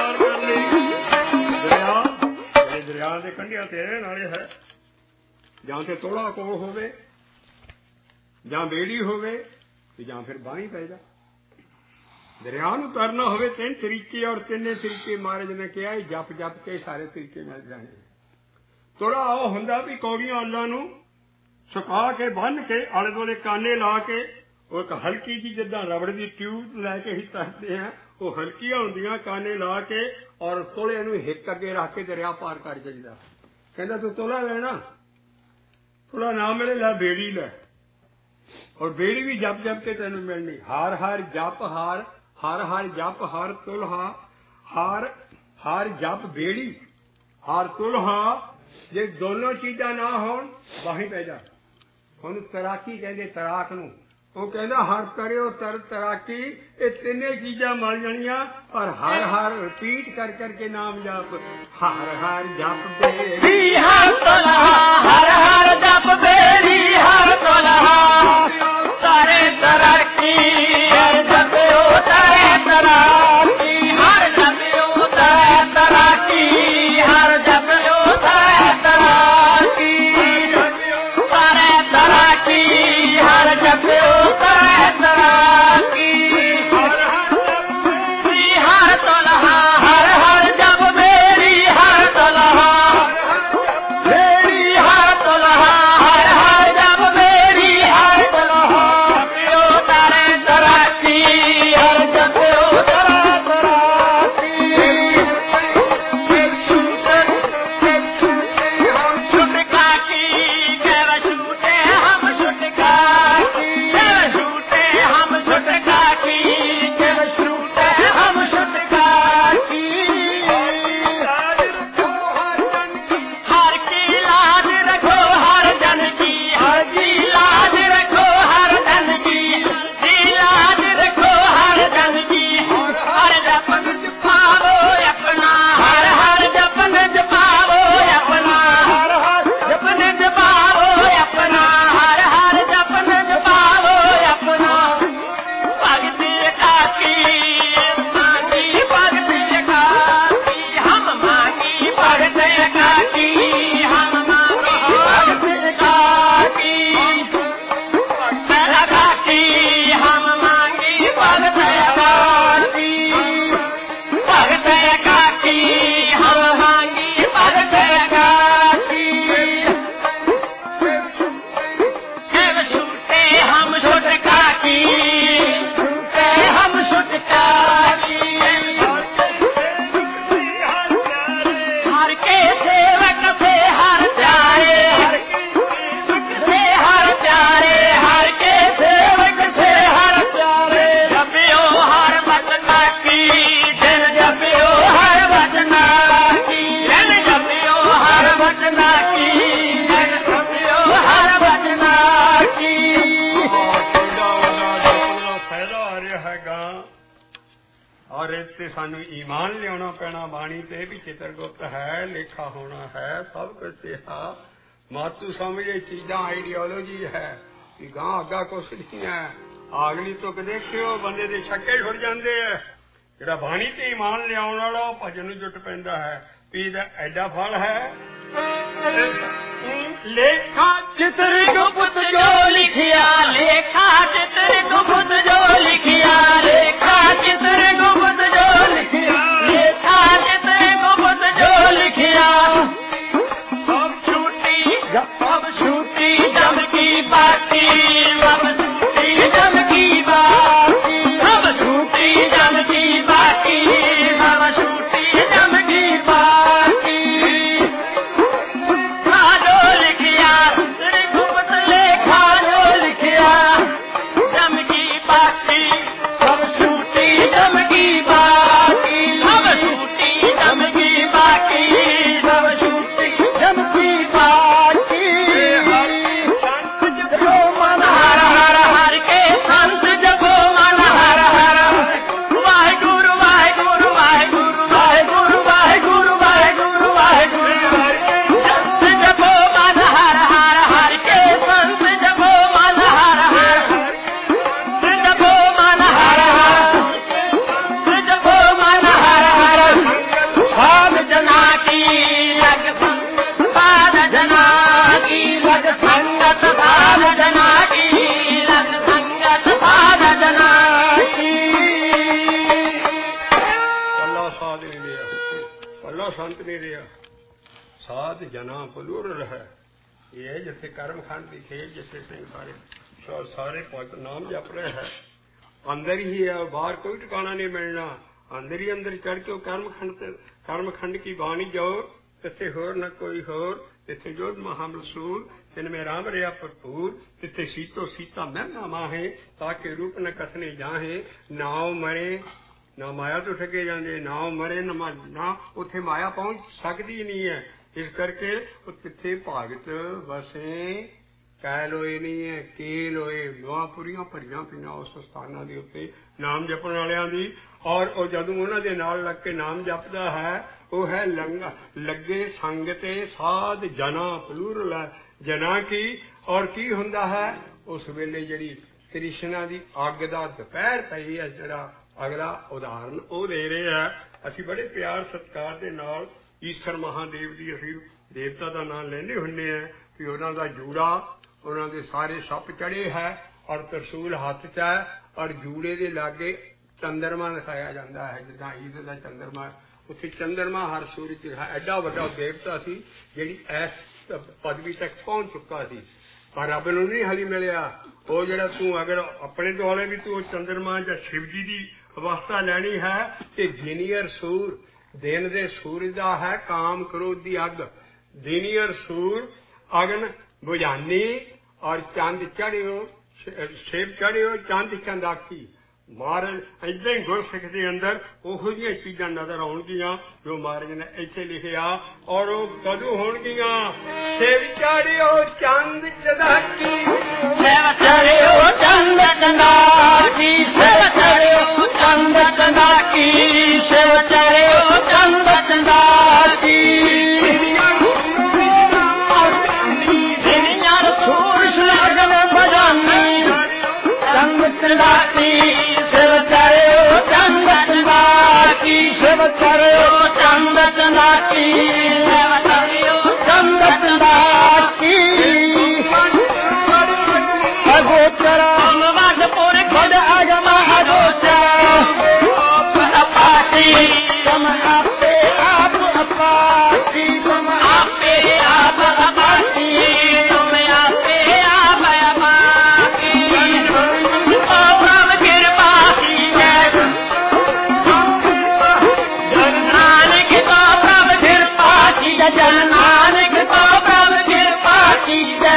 ਦਰਿਆ ਦਰਿਆ ਦੇ ਕੰਢਿਆਂ ਤੇ ਨਾਲੇ ਹੈ ਜਾਂ ਤੇ ਤੋੜਾ ਕੋਲ ਹੋਵੇ ਜਾਂ ਬੇੜੀ ਹੋਵੇ ਤੇ ਜਾਂ ਫਿਰ ਬਾਂਹ ਹੀ ਪੈ ਜਾ। ਦਰਿਆ ਨੂੰ ਤਰਨਾ ਹੋਵੇ ਤਿੰਨ ਤਰੀਕੇ, ਔਰ ਤਿੰਨੇ ਤਰੀਕੇ ਮਹਾਰਾਜ ਨੇ ਕਿਹਾ ਇਹ ਜਪ ਜਪ ਕੇ ਸਾਰੇ ਤਰੀਕੇ ਮਿਲ ਜਾਣੇ। ਥੋੜਾ ਉਹ ਹੁੰਦਾ ਵੀ ਕੌੜੀਆਂ ਅੱਲਾਂ ਨੂੰ ਸੁਕਾ ਕੇ ਬੰਨ ਕੇ ਆਲੇ ਦੁਆਲੇ ਕਾਨੇ ਲਾ ਕੇ, ਉਹ ਇੱਕ ਹਲਕੀ ਜਿਹੀ ਜਿੱਦਾਂ ਰਬੜ ਦੀ ਟਿਊਬ ਲੈ ਕੇ ਹੀ ਤਰਦੇ ਆ, ਉਹ ਹਲਕੀਆਂ ਹੁੰਦੀਆਂ ਕਾਨੇ ਲਾ ਕੇ, ਔਰ ਤੋਲੇ ਨੂੰ ਹਿੱਕ ਅੱਗੇ ਰੱਖ ਕੇ ਦਰਿਆ ਪਾਰ ਕਰ ਜਾਈਦਾ। ਕਹਿੰਦਾ ਤੂੰ ਤੋਲਾ ਲੈਣਾ, ਤੋਲਾ ਨਾ ਮਿਲੇ ਲੈ ਬੇੜੀ ਲੈ, ਔਰ ਬੇੜੀ ਵੀ ਜਪ ਜਪ ਕੇ ਤੈਨੂੰ ਮਿਲਣੀ। ਹਾਰ ਹਾਰ ਜਪ ਹਾਰ, ਹਰ ਹਰ ਜਪ ਹਰ ਤੁਲਹਾ, ਹਾਰ ਹਾਰ ਜਪ ਬੇੜੀ ਹਾਰ ਤੁਲਹਾ। ਜੇ ਦੋਨੋਂ ਚੀਜ਼ਾਂ ਨਾ ਹੋਣ ਬਾਹੀਂ ਪੈ ਜਾ। ਉਹਨੂੰ ਤੈਰਾਕੀ ਕਹਿੰਦੇ, ਤੈਰਾਕ ਨੂੰ। ਉਹ ਕਹਿੰਦਾ ਹਰ ਤਰਿਓ ਤਰ ਤੈਰਾਕੀ, ਇਹ ਤਿੰਨੇ ਚੀਜ਼ਾਂ ਮਿਲ ਜਾਣੀਆਂ, ਪਰ ਹਰ ਹਰ ਰਿਪੀਟ ਕਰ ਕਰਕੇ ਨਾਮ ਜਪ। ਹਰ ਹਰ ਜਪ ਬੇੜੀ ਹਰ ਤੁਲਹਾ, ਹਰ ਹਰ ਜਪ ਬੇੜੀ ਹਰ ਤੁਲਹਾ, ਤਾਰੇ ਤੈਰਾਕੀ ਹਰ ਜਪਿਓ ਤਾਰੇ ਤੈਰਾਕੀ, ਹਰ ਜਪਿਓ ਤਾਰੇ ਤੈਰਾਕੀ, ਹਰ ਜਪਿਓ ਤਾਰੇ ਤੈਰਾਕੀ, ਤਾਰੇ ਤੈਰਾਕੀ ਹਰ ਜਪਿਓ ਤਾਰੇ ਤੈਰਾਕੀ, ਹਰ ਤੁਲਹਾ ਹਰ ਹਰ ਜਪ ਬੇੜੀ ਹਰ ਤੁਲਹਾ, ਬੇੜੀ ਹਰ ਤੁਲਹਾ ਹਰ ਹਰ ਜਪ ਬੇੜੀ ਹਰ ਤੁਲਹਾ, ਜਪਿਓ ਤਾਰੇ ਤੈਰਾਕੀ ਹਰ ਜਪਿਓ ਤਾਰੇ ਤੈਰਾਕੀ। ਛੁਟਕਾ ਕੀ ਕਹਿ ਛੂਟੇ ਹਮ ਛੁਟਕਾ ਕੀ, ਕਹਿ ਛੂਟੇ ਹਮ ਛੁਟਕਾ ਕੀ, ਕਹਿ ਛੂਟੇ ਹਮ ਛੁਟਕਾ ਕੀ। ਹਰ ਕੀ ਲਾਜ ਰੱਖੋ ਹਰ ਜਨ ਕੀ, ਹਰ ਕੀ ਲਾਜ ਰੱਖੋ ਹਰ ਜਨ ਕੀ, ਜੀ ਲਾਜ ਰੱਖੋ ਹਰ ਜਨ ਕੀ। ਹਰ ਜਪਨ ਜਪਾਵੋ ਆਪਣਾ, ਹਰ ਹਰ ਜਪਨ ਜਪਾਵੋ ਆਪਣਾ, ਹਰ ਹਰ ਜਪਨ ਜਪਾਵੋ ਆਪਣਾ, ਹਰ ਹਰ ਜਪਨ ਜਪਾਵੋ ਆਪਣਾ। ਭਗਤ एकाकी मांगी भगत एकाकी, हम मांगी भगत एकाकी, हम मांगी भगत एकाकी, एकाकी हम मांगी भगत एकाकी, भगत एकाकी हम मांगी भगत एकाकी। शिव छूटे हम छुटका की, छूटे हम छुटका की। हर के सेवक से हर प्यारे, हर से हर प्यारे, हर के सेवक से हर प्यारे। जपियो हर बचना की, दिन जपियो हर बचना की, दिन जपियो हर बचना की, दिन जपियो हर बचना की। ਫਾਇਦਾ ਆ ਰਿਹਾ ਹੈਗਾ, ਔਰ ਇੱਥੇ ਸਾਨੂੰ ਈਮਾਨ ਲਿਆਉਣਾ ਪੈਣਾ ਬਾਣੀ ਤੇ ਵੀ ਚਿਤਰਗੁਪਤ ਹੈ, ਲੇਖਾ ਹੋਣਾ ਹੈ, ਸਭ ਕੁਝ ਕਿਹਾ। ਮਾਤੂ ਸਮਝ ਇਹ ਚੀਜ਼ਾਂ ਆਈਡੀਓਲੋਜੀ ਹੈ ਕਿ ਗਾਂ ਅੱਗਾ ਕੁਛ ਨਹੀਂ ਹੈ। ਆਗਲੀ ਤੁਕ ਦੇਖਿਓ ਬੰਦੇ ਦੇ ਛੱਕੇ ਛੁੱਟ ਜਾਂਦੇ ਆ। ਜਿਹੜਾ ਬਾਣੀ ਤੇ ਈਮਾਨ ਲਿਆਉਣ ਵਾਲਾ ਉਹ ਭਜਨ ਨੂੰ ਜੁਟ ਪੈਂਦਾ ਹੈ ਵੀ ਇਹਦਾ ਐਡਾ ਫਲ ਹੈ। ਲੇਖਾ ਚਿਤਰ ਗੁਪਤ ਜੋ ਲਿਖਿਆ, ਲੇਖਾ ਚਿਤਰ ਗੁਪਤ ਜੋ ਲਿਖਿਆ, ਲੇਖਾ ਚਿਤਰ ਗੁਪਤ ਜੋ ਲਿਖਿਆ, ਲੇਖਾ ਚਿਤਰ ਗੁਪਤ ਜੋ ਲਿਖਿਆ। ਸਭ ਛੂਟੀ ਸਭ ਛੂਟੀ ਜਮ ਕੀ ਬਾਤੀ, ਸਭ ਛੂਟੀ ਜਮ ਕੀ ਬਾਤੀ, ਸਭ ਛੂਟੀ ਜਮ ਕੀ ਬਾਤੀ, ਸਭ ਛੂਟੀ ਜਮ ਕੀ ਬਾਤੀ। जम की बाती सब छूटी जम की ਪੱਲਾ ਸੰਤ ਨਹੀਂ ਰਿਹਾ। ਸਾਧ ਜਨਾ ਪਲੂਰਲ ਹੈ। ਇਹ ਜਿੱਥੇ ਕਰਮਖੰਡ ਦੀ ਖੇਡ, ਜਿੱਥੇ ਸਿੰਘ ਸਾਰੇ ਸਾਰੇ ਭਗਤ ਨਾਮ ਜਪ ਰਹੇ ਹੈ, ਅੰਦਰ ਹੀ ਹੈ, ਬਾਹਰ ਕੋਈ ਟਿਕਾਣਾ ਨਹੀਂ ਮਿਲਣਾ। ਅੰਦਰ ਹੀ ਅੰਦਰ ਚੜ ਕੇ ਕਰਮਖੰਡ ਤੇ कर्मखंड की बाणी जो तिथे होर न कोई होर, तिथे जोध महामसूर, जिनमें राम रहा भरपूर, तिथे सीतो सीता महिमा माहे, ताके रूप न कथने जाहे। नाव मरे ना माया तो सके जाते, नाव मरे न ना उथे माया पहुंच सकती नहीं है। इस करके तिथे भगत बसे कह लोए नहीं है, के लोए दुआ पूरियां भरियां पियां उस स्थानां दे उत्ते नाम जपण वालियां दी। और ਉਹ ਜਦੋਂ ਉਹਨਾਂ ਦੇ ਨਾਲ ਲੱਗ ਕੇ ਨਾਮ ਜਪਦਾ ਹੈ, ਉਹ ਹੈ ਲੰਗਾ ਲੱਗੇ ਸੰਗ ਤੇ ਸਾਧ ਜਨਾ ਪਲੂਰਲ ਹੈ ਜਨਾ ਕੀ। ਔਰ ਕੀ ਹੁੰਦਾ ਹੈ ਉਸ ਵੇਲੇ ਜਿਹੜੀ ਕ੍ਰਿਸ਼ਨਾ ਦੀ ਅੱਗ ਦਾ ਦੁਪਹਿਰ ਪਈ ਹੈ, ਜਿਹੜਾ ਅਗਲਾ ਉਦਾਹਰਨ ਉਹ ਦੇ ਰਹੇ ਹੈ। ਅਸੀਂ ਬੜੇ ਪਿਆਰ ਸਤਿਕਾਰ ਦੇ ਨਾਲ ਈਸ਼ਰ ਮਹਾਦੇਵ ਦੀ ਅਸੀਂ ਦੇਵਤਾ ਦਾ ਨਾਮ ਲੈਂਦੇ ਹੁੰਦੇ ਹਾਂ ਕਿ ਉਹਨਾਂ ਦਾ ਜੂੜਾ, ਉਹਨਾਂ ਦੇ ਸਾਰੇ ਸੱਪ ਚੜੇ ਹੈ ਔਰ ਤਰਸੂਲ ਹੱਥ 'ਚ ਹੈ, ਔਰ ਜੂੜੇ ਦੇ ਲਾਗੇ ਚੰਦਰਮਾ ਦਿਖਾਇਆ ਜਾਂਦਾ ਹੈ, ਜਿੱਦਾਂ ਈਦ ਦਾ ਚੰਦਰਮਾ। ਉੱਥੇ ਚੰਦਰਮਾ ਹਰ ਸੂਰਜ ਐਡਾ ਵੱਡਾ ਦੇਵਤਾ ਸੀ ਜਿਹੜੀ ਇਸ ਪਦਵੀ ਤੱਕ ਪਹੁੰਚ ਚੁੱਕਾ ਸੀ, ਪਰ ਰੱਬ ਨੂੰ ਨਹੀਂ ਹਾਲੀ ਮਿਲਿਆ। ਉਹ ਜਿਹੜਾ ਤੂੰ ਅਗਰ ਆਪਣੇ ਦੁਆਲੇ ਵੀ ਤੂੰ ਚੰਦਰਮਾ ਜਾਂ ਸ਼ਿਵ ਜੀ ਦੀ ਅਵਸਥਾ ਲੈਣੀ ਹੈ ਕਿ ਜੀਨੀਅਰ ਸੂਰ ਦਿਨ ਦੇ ਸੂਰਜ ਦਾ ਹੈ ਕਾਮ ਕ੍ਰੋਧ ਦੀ ਅੱਗ। ਜੀਨੀਅਰ ਸੂਰ ਅਗਨ ਬੁਝਾਨੀ ਔਰ ਚੰਦ ਚੜਿਓ ਸ਼ਿਵ ਚੜਿਓ ਚੰਦ ਚੰਦਾਕੀ। ਮਹਾਰਾਜ ਏਦਾਂ ਹੀ ਗੁਰਸਿੱਖ ਦੇ ਅੰਦਰ ਉਹੋ ਜਿਹੀਆਂ ਚੀਜ਼ਾਂ ਨਜ਼ਰ ਆਉਣਗੀਆਂ ਜੋ ਮਹਾਰਾਜ ਨੇ ਇੱਥੇ ਲਿਖਿਆ। ਔਰ ਉਹ ਕਦੋਂ ਹੋਣਗੀਆਂ? ਸ਼ਿਵ ਚੜਿਓ ਚੰਦ ਚੰਦਾਕੀ, ਸ਼ਿਵ ਚੜਿਓ ਚੰਦ ਚੰਦਾਕੀ, ਸ਼ਿਵ ਚੜਿਓ ਚੰਦ ਚੰਦਾਕੀ, ਸ਼ਿਵ ਚੜਿਓ ਚੰਦ ਚੰਦਾਕੀ। ਜਿਨੀਆਂ ਸੂਰ ਸ਼ਗਨ ਬਜਾਨੀ ਚੰਦ ਚੰਦਾਕੀ, शिव चढ़ो चंद चंदाकी, शिव चढ़ो चंद चंदाकी, शिव चढ़ो चंद चंदाकी। अगोचरा वडपुर खुद अगमा अगोचरा अपाची, तुम आपे आप अपाची, तुम आपे आप अपाची, तुम आपे आप अपाची। जन नानक तो प्रभु कृपा कीजै।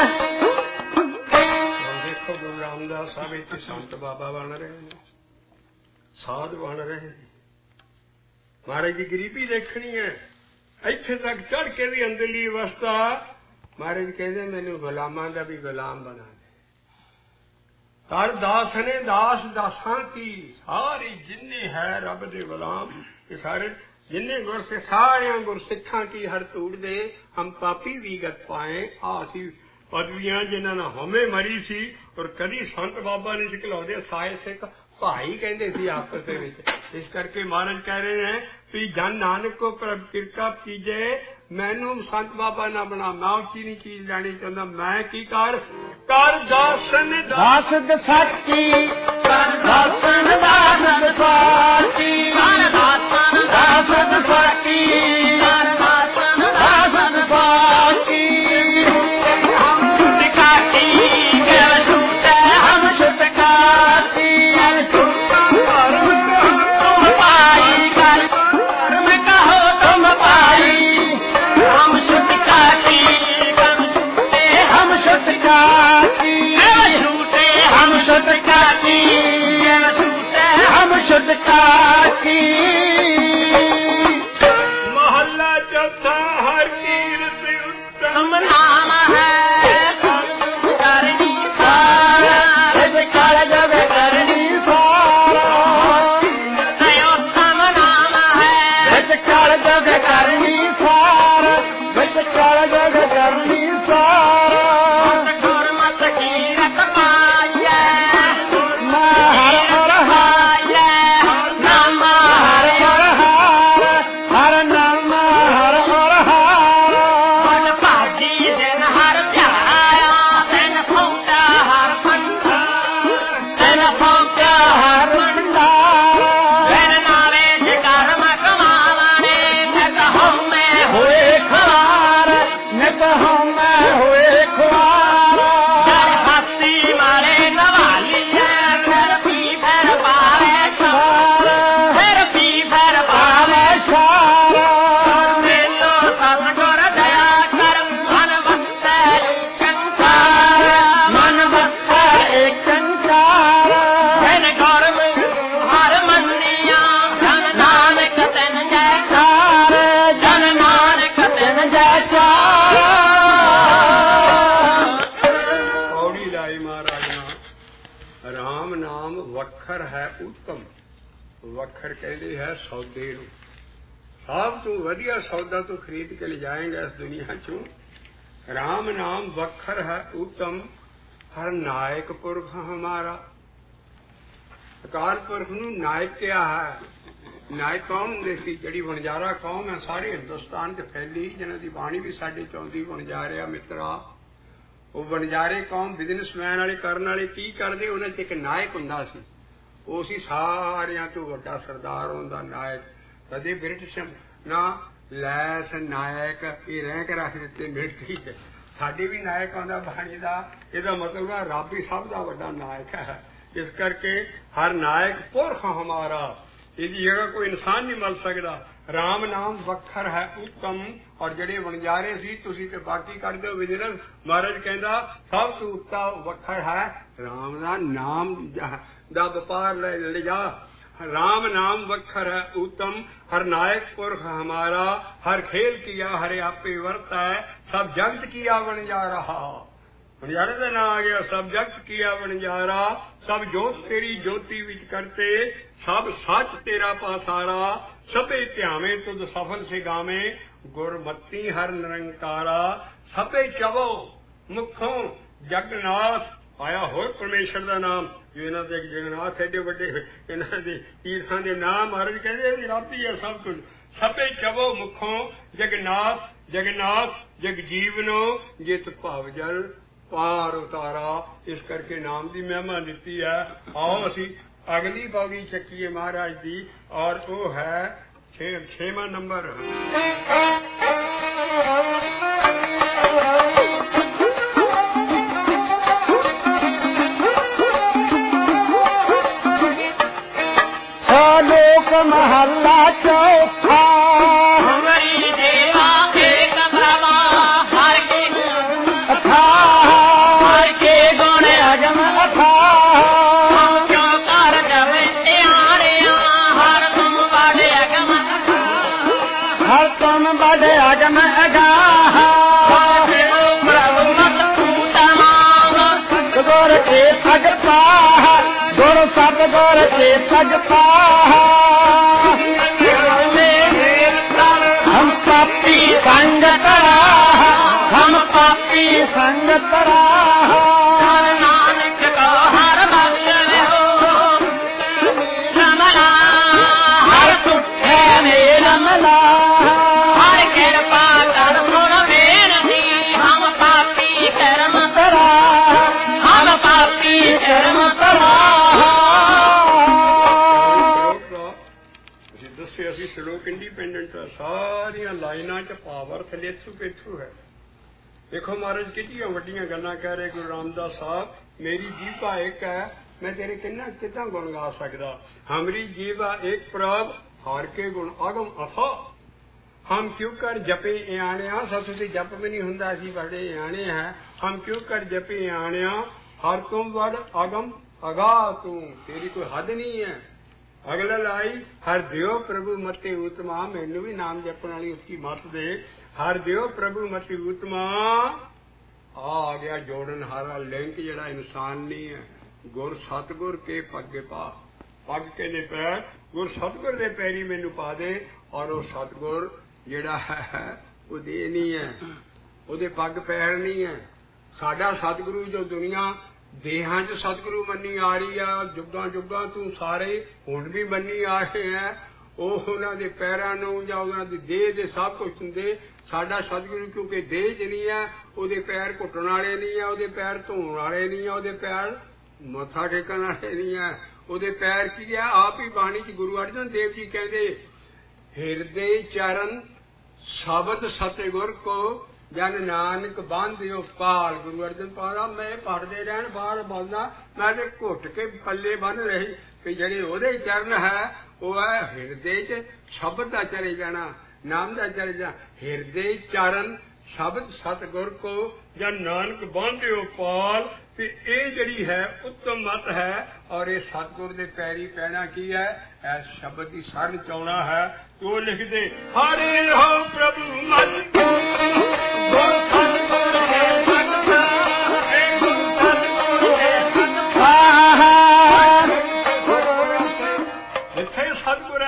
देखो गुरु रामदास साहब इतने संत बाबा बन रहे हैं, साध बन रहे हैं। महाराज की गरीबी देखनी है, इत्थे तक चढ़ के भी अंदरली अवस्था महाराज कहते मैनू गुलामां दा भी गुलाम बना दे। कर दास ने दास दासां की, सारी जिन्ने है रब दे गुलाम ये सारे जिन्ने गुरसिख सारे गुरसिखा की हर तूड़ दे हम पापी भी गत पाए। आसी पदवियां जिन्हां नाल हमें मरी सी और कदी संत बाबा नहीं सिखलाउंदे, साए सिख भाई कहंदे सी आपस दे विच। इस करके महाराज कह रहे हैं कि जन नानक को प्रभ किरपा कीजे, मैनू संत बाबा ना बना, मैं उची नहीं चीज लैनी चाहता। मैं की कर कर दासन दास दसाची, कर दासन दास दसाची, कर दासन दास दसाची, कर दासन दास दसाची। हम शुद्ध काटी कर छूटे, हम शुद्ध काटी कर छूटे, तुम पाई कर कर्म कहो तुम पाई। हम शुद्ध काटी कर छूटे, हम शुद्ध काटी छूटे, हम शुद्ध काटी छूटे, हम शुद्ध काटी। महला चौथा हर कीर्त उत्तम नाम है करनी सारा, कर जब करनी सारा। उत्तम नाम है कर जब करनी सारा, कर जब करनी सारा। गुरमत कीरत पाइए हर हर हाय, नाम हर हर हार, हर नाम हर हर हार। मन भागी दिन हर प्यारा, दिन फौटा हर भंडार, दिन फौटा हर भंडार। दिन नावे कर्म कमावने, ਵਖਰ ਕਹਿੰਦੇ ਹੈ ਸੌਦੇ ਨੂੰ। ਸਭ ਤੋਂ ਵਧੀਆ ਸੌਦਾ ਤੂੰ ਖਰੀਦ ਕੇ ਲਿਜਾਏਂਗਾ ਇਸ ਦੁਨੀਆ ਚੋਂ। ਰਾਮ ਨਾਮ ਵਖਰ ਹੈ ਉਤਮ, ਹਰ ਨਾਇਕ ਪੁਰਖ ਹਮਾਰਾ। ਅਕਾਲ ਪੁਰਖ ਨੂੰ ਨਾਇਕ ਕਿਹਾ ਹੈ। ਨਾਇਕ ਕੌਣ ਹੁੰਦੇ ਸੀ? ਜਿਹੜੀ ਵਣਜਾਰਾ ਕੌਮ ਹੈ ਸਾਰੇ ਹਿੰਦੁਸਤਾਨ 'ਚ ਫੈਲੀ, ਜਿਹਨਾਂ ਦੀ ਬਾਣੀ ਵੀ ਸਾਡੇ ਚਾਹੁੰਦੀ ਵਣਜਾਰਿਆ ਮਿੱਤਰਾ। ਉਹ ਵਣਜਾਰੇ ਕੌਮ ਬਿਜ਼ਨਸਮੈਨ ਵਾਲੇ ਕਰਨ ਵਾਲੇ ਕੀ ਕਰਦੇ? ਉਹਨਾਂ 'ਚ ਇੱਕ ਨਾਇਕ ਹੁੰਦਾ ਸੀ, ਉਹ ਸੀ ਸਾਰਿਆਂ ਤੋਂ ਵੱਡਾ ਸਰਦਾਰ ਹੁੰਦਾ ਨਾਇਕ। ਕਦੇ ਬ੍ਰਿਟਿਸ਼ ਨਾ ਲੈਸ ਨਾਇਕ ਇਹ ਰੈਂਕ ਰੱਖ ਦਿੱਤੇ ਮਿਲਟਰੀ 'ਚ। ਸਾਡੇ ਵੀ ਨਾਇਕ ਆਉਂਦਾ ਬਾਣੀ ਦਾ, ਇਹਦਾ ਮਤਲਬ ਹੈ ਰੱਬ ਹੀ ਸਭ ਦਾ ਵੱਡਾ ਨਾਇਕ ਹੈ। ਇਸ ਕਰਕੇ ਹਰ ਨਾਇਕ ਪੁਰਖ ਹਮਾਰਾ, ਇਹਦੀ ਜਗ੍ਹਾ ਕੋਈ ਇਨਸਾਨ ਨਹੀਂ ਮਿਲ ਸਕਦਾ। ਰਾਮ ਨਾਮ ਵੱਖਰ ਹੈ ਉੱਤਮ। ਔਰ ਜਿਹੜੇ ਵਣਜਾਰੇ ਸੀ ਤੁਸੀਂ ਤੇ ਬਾਕੀ ਕਰਦੇ ਹੋ ਬਿਜ਼ਨਸ, ਮਹਾਰਾਜ ਕਹਿੰਦਾ ਸਭ ਤੋਂ ਉੱਤਾ ਵੱਖਰ ਹੈ ਰਾਮ ਦਾ ਨਾਮ ਦਾ ਵਪਾਰ ਲੈ ਲਿਜਾ। राम नाम वखर है उत्तम, हर नायक पुरख हमारा। हर खेल किया हरे आपे वर्ता है, सब जगत किया वणजारा। वणजारे का नाम आ गया, सब जगत किया वणजारा। सब जोत तेरी ज्योति विच करते, सब सच तेरा पासारा। सबे ध्यावे तुद सफल से गावे, गुरमती हर निरंकारा। सबे चवो मुखों जगन्नाथ, आया होर परमेश्वर का नाम। जो इन्हों के जगन्नाथ एडे ਵੱਡੇ इन्हों के तीर्थों के नाम महाराज कहते रब ही है सब कुछ। सबे चवो मुखों जगन्नाथ, जगन्नाथ जग जीवनो, जित भाव जल पार उतारा। इस करके नाम की महिमा दी है। आओ असी अगली पौड़ी चकीए महाराज की, और वो है छे छेवां नंबर। लोक महला चौथा, हमारी देवा एक ब्रह्मा, हर के अथा हर के गुण अजम अथा। हम क्यों कर जब त्यारे, हर तुम बड़े अगम हर तुम बड़े अजम अगा। प्रभु मत तमाम, गुर के पग पा, गुर सतगुर के पग पा। हम पापी संग तरा, हम पापी संग तरा। नानक को हर बख्श हो समला, हर तुठे मेल मला। हर कृपा कर सुन बेनती, हम पापी कर्म तरा, हम पापी कर्म तरा। दसे अभी श्लोक इंडिपेंडेंट है, सारिया लाइना च भावर्थ लेथू पेथू है। देखो महाराज कितनी वड्डियां गल्लां कह रहे गुरु रामदास साहब। मेरी जीवा एक है, मैं तेरे किन्ना कितना गुण गा सकदा। हमारी जीवा एक प्रभ, हार के गुण आगम अथा। हम क्यों कर जपे आने, सस से जप भी नहीं हुंदा, असी बड़े आने हैं। हम क्यों कर जपे आने, हर तुम वड आगम अगा तू, तेरी कोई हद नहीं है। अगला लाई, हर दियो प्रभु मते उत्तमा, मैनू भी नाम जपने वाली उसकी मत दे। हर दियो प्रभु मते उत्तमा, आ गया जोड़न हारा लिंक जड़ा इंसान नहीं है। गुर सतगुर के पग पा, पग के ने पैर, गुर सतगुर दे पैरी मैनू पा दे। और वो सतगुर जड़ा है वो दे नहीं है, ਉਹਦੇ पग पैर नहीं है। साडा सतगुरु जो दुनिया देहां च सतगुरु मन्नी आ रही है, जुगां जुगां तू सारे हुण भी मन्नी आ रहे हैं। ਉਹ ਉਹਨਾਂ ਦੇ ਪੈਰਾਂ ਨੂੰ ਜਾਂ ਉਹਨਾਂ ਦੀ ਦੇਹ ਦੇ ਸਭ ਕੁਝ ਹੁੰਦੇ। ਸਾਡਾ ਸਤਿਗੁਰੂ ਕਿਉਂਕਿ ਦੇਹ 'ਚ ਨਹੀਂ ਹੈ, ਉਹਦੇ ਪੈਰ ਘੁੱਟਣ ਵਾਲੇ ਨਹੀਂ ਹੈ, ਉਹਦੇ ਪੈਰ ਧੋਣ ਵਾਲੇ ਨਹੀਂ ਹੈ, ਉਹਦੇ ਪੈਰ ਮੱਥਾ ਟੇਕਣ ਵਾਲੇ ਨਹੀਂ ਹੈ। ਉਹਦੇ ਪੈਰ ਕੀ ਹੈ? ਆਪ ਹੀ ਬਾਣੀ 'ਚ ਗੁਰੂ ਅਰਜਨ ਦੇਵ ਜੀ ਕਹਿੰਦੇ, ਹਿਰਦੇ ਚਰਨ ਸ਼ਬਦ ਸਤਿਗੁਰ ਕੋ ਜਨ ਨਾਨਕ ਬਾਂਧਿਓ ਪਾਲ। ਗੁਰੂ ਅਰਜਨ ਪਾਦਾ ਮੈਂ ਪੜਦੇ ਰਹਿਣ ਬਾਹਰ ਬੋਲਦਾ, ਮੈਂ ਤੇ ਘੁੱਟ ਕੇ ਪੱਲੇ ਬੰਨ ਰਹੀ ਕਿ ਜਿਹੜੇ ਉਹਦੇ ਚਰਨ ਹੈ ਉਹ ਹੈ ਹਿਰਦੇ 'ਚ ਸ਼ਬਦ ਦਾ ਚਲੇ ਜਾਣਾ, ਨਾਮ ਦਾ ਚਲੇ ਜਾਣਾ। ਹਿਰਦੇ ਚਰਨ ਸ਼ਬਦ ਸਤਿਗੁਰ ਕੋ ਜਨ ਨਾਨਕ ਬਾਂਧਿਓ ਪਾਲ। ਤੇ ਇਹ ਜਿਹੜੀ ਹੈ ਉੱਤਮ ਮਤ ਹੈ। ਔਰ ਇਹ ਸਤਿਗੁਰ ਦੇ ਪੈਰੀ ਪੈਣਾ ਕੀ ਹੈ? ਇਸ ਸ਼ਬਦ ਦੀ ਸਰਨ ਚਾਉਣਾ ਹੈ। ਉਹ ਲਿਖਦੇ, ਹਰਿ ਹੋ ਪ੍ਰਭੂ ਮਤ ਗੁਰ ਸਤਿਗੁਰ ਹੈ ਸਤਿਗੁਰ ਹੈ, ਗੁਰ ਸਤਿਗੁਰ ਹੈ ਸਤਿਗੁਰ। ਜਿੱਥੇ ਸਤਿਗੁਰ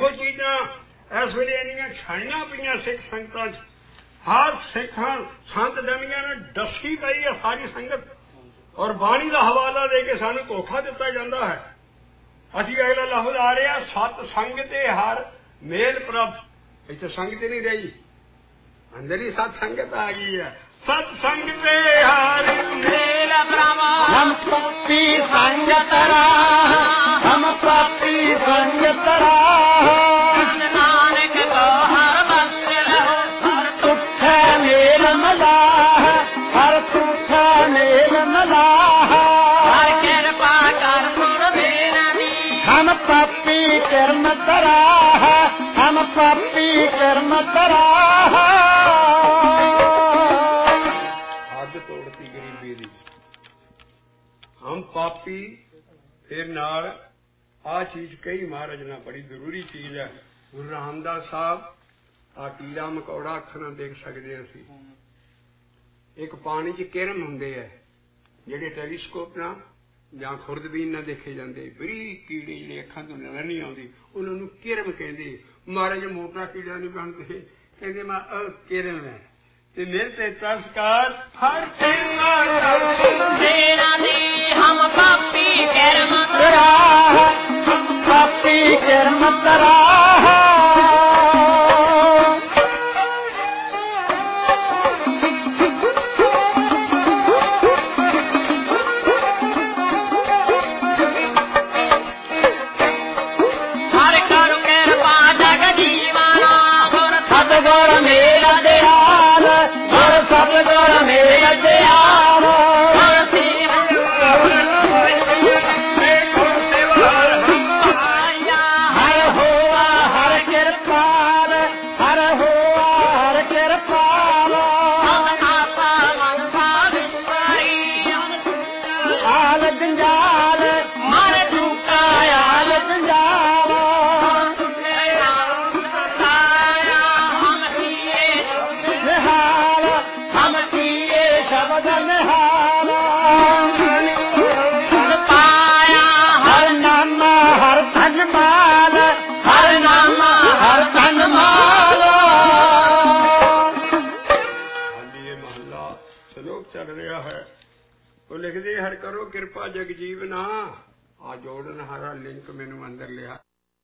ਇਹੋ ਚੀਜ਼ਾਂ ਇਸ ਵੇਲੇ ਇੰਨੀਆਂ ਛਾਈਆਂ ਪਈਆਂ ਸਿੱਖ ਸੰਗਤਾਂ 'ਚ। ਹਰ ਸਿੱਖਾਂ ਸੰਤ ਡਮੀਆਂ ਨੇ ਡੱਸੀ ਪਈ ਹੈ ਸਾਰੀ ਸੰਗਤ, ਔਰ ਬਾਣੀ ਦਾ ਹਵਾਲਾ ਦੇ ਕੇ ਸਾਨੂੰ ਧੋਖਾ ਦਿੱਤਾ ਜਾਂਦਾ ਹੈ। ਅਸੀਂ ਅਗਲਾ ਲਫ਼ਜ਼ ਆ ਰਿਹਾ ਸਤ ਸੰਗ ਤੇ ਹਰ ਮੇਲ ਪ੍ਰਭ। ਇੱਥੇ ਸੰਗਤ ਨਹੀਂ ਰਹੀ, ਅੰਦਰ ਹੀ ਸਤ ਸੰਗਤ ਆ ਗਈ ਹੈ। ਸਤ ਸੰਗ ਤੇ ਹਰ ਮੇਲ ਪ੍ਰਭ। ਹਮ ਪਾਪੀ ਸੰਗਤ ਰਾਹ, ਹਮ ਪਾਪੀ ਸੰਗਤ ਰਾਹ। ਨਾਨਕ ਕੋ ਹਰ ਬਖਸ਼ ਲਹੋ, ਹਰ ਤੁਠਾ ਮੇਲ ਮਲਾਹ, ਹਰ ਤੁਠਾ ਮੇਲ ਮਲਾਹ। ਹਰ ਕਿਰਪਾ ਕਰ ਸੁਣ ਬੇਨਤੀ। ਹਮ ਪਾਪੀ ਕਰਮ ਤਰਾਹ, ਹਮ ਪਾਪੀ ਕਰਮ ਤਰਾਹ। ਹੱਦ ਤੋੜਤੀ ਗਰੀਬੀ ਦੀ। ਹਮ ਪਾਪੀ ਫਿਰ ਨਾਲ ਆਹ ਚੀਜ਼ ਕਈ ਮਹਾਰਾਜ ਨਾਲ ਬੜੀ ਜ਼ਰੂਰੀ ਚੀਜ਼ ਹੈ। ਗੁਰੂ ਰਾਮਦਾਸ ਸਾਹਿਬ ਆ ਕੀੜਾ ਮਕੌੜਾ ਅੱਖ ਨਾਲ ਦੇਖ ਸਕਦੇ ਹਾਂ ਅਸੀਂ। ਇੱਕ ਪਾਣੀ 'ਚ ਕਿਰਮ ਹੁੰਦੇ ਹੈ ਜਿਹੜੇ ਟੈਲੀਸਕੋਪ ਨਾਲ ਜਾਂ ਖੁਰਦਬੀਨ ਨਾਲ ਦੇਖੇ ਜਾਂਦੇ, ਬਰੀਕ ਕੀੜੇ ਜਿਹੜੇ ਅੱਖਾਂ ਤੋਂ ਨਜ਼ਰ ਨਹੀਂ ਆਉਂਦੀ, ਉਹਨਾਂ ਨੂੰ ਕਿਰਮ ਕਹਿੰਦੇ। ਮਹਾਰਾਜ ਮੋਟਾ ਕੀੜਾ ਨਹੀਂ ਬਣਦੇ, ਕਹਿੰਦੇ ਮੈਂ ਅ ਕਿਰਮ ਹੈ। ਤੇ ਮੇਰੇ ਤੇ ਤਸਕਾਰ ਹਰ ਤੇਰਾ ਦੀ ਹਮ ਪਾਪੀ ਕਰਮ ਤਰਾਹ, ਹਮ ਪਾਪੀ ਕਰਮ ਤਰਾਹ। ਹਰ ਕਰ ਕਿਰਪਾ ਜਗ ਜੀਵਨਾ। ਗੁਰ ਸਤਿਗੁਰ ਮੇਰਾ ਦਿਆਲ, ਗੁਰ ਸਤਿਗੁਰ ਮੇਰਾ ਦਿਆਲ। ਹਰ ਹੋਆ ਹਰ ਕਿਰਪਾਲ, ਹਰ ਹੋਆ ਹਰ ਕਿਰਪਾਲ। ਆਲ ਜੰਜਾਲ ਮਰ ਚੁੱਕਾ ਆਲ ਜੰਜਾਲ। ਨਿਹਾਲ ਹਮ ਕੀਏ ਸ਼ਬਦ ਨਿਹਾਲ। ਹਰ ਨਾਮ ਹਰ ਧਨ ਮਾਲ, ਹਰ ਨਾਮ ਹਰ ਧਨ ਮਾਲ। ਹਾਂਜੀ ਇਹ ਮਹੱਲਾ ਸ਼ਲੋਕ ਚੱਲ ਰਿਹਾ ਹੈ। ਉਹ ਲਿਖਦੇ ਹਰ ਕਰੋ ਕਿਰਪਾ ਜਗ ਜੀਵਨਾ। ਆ ਜੋੜਨ ਹਾਰਾ ਲਿੰਕ ਮੈਨੂੰ ਅੰਦਰ ਲਿਆ।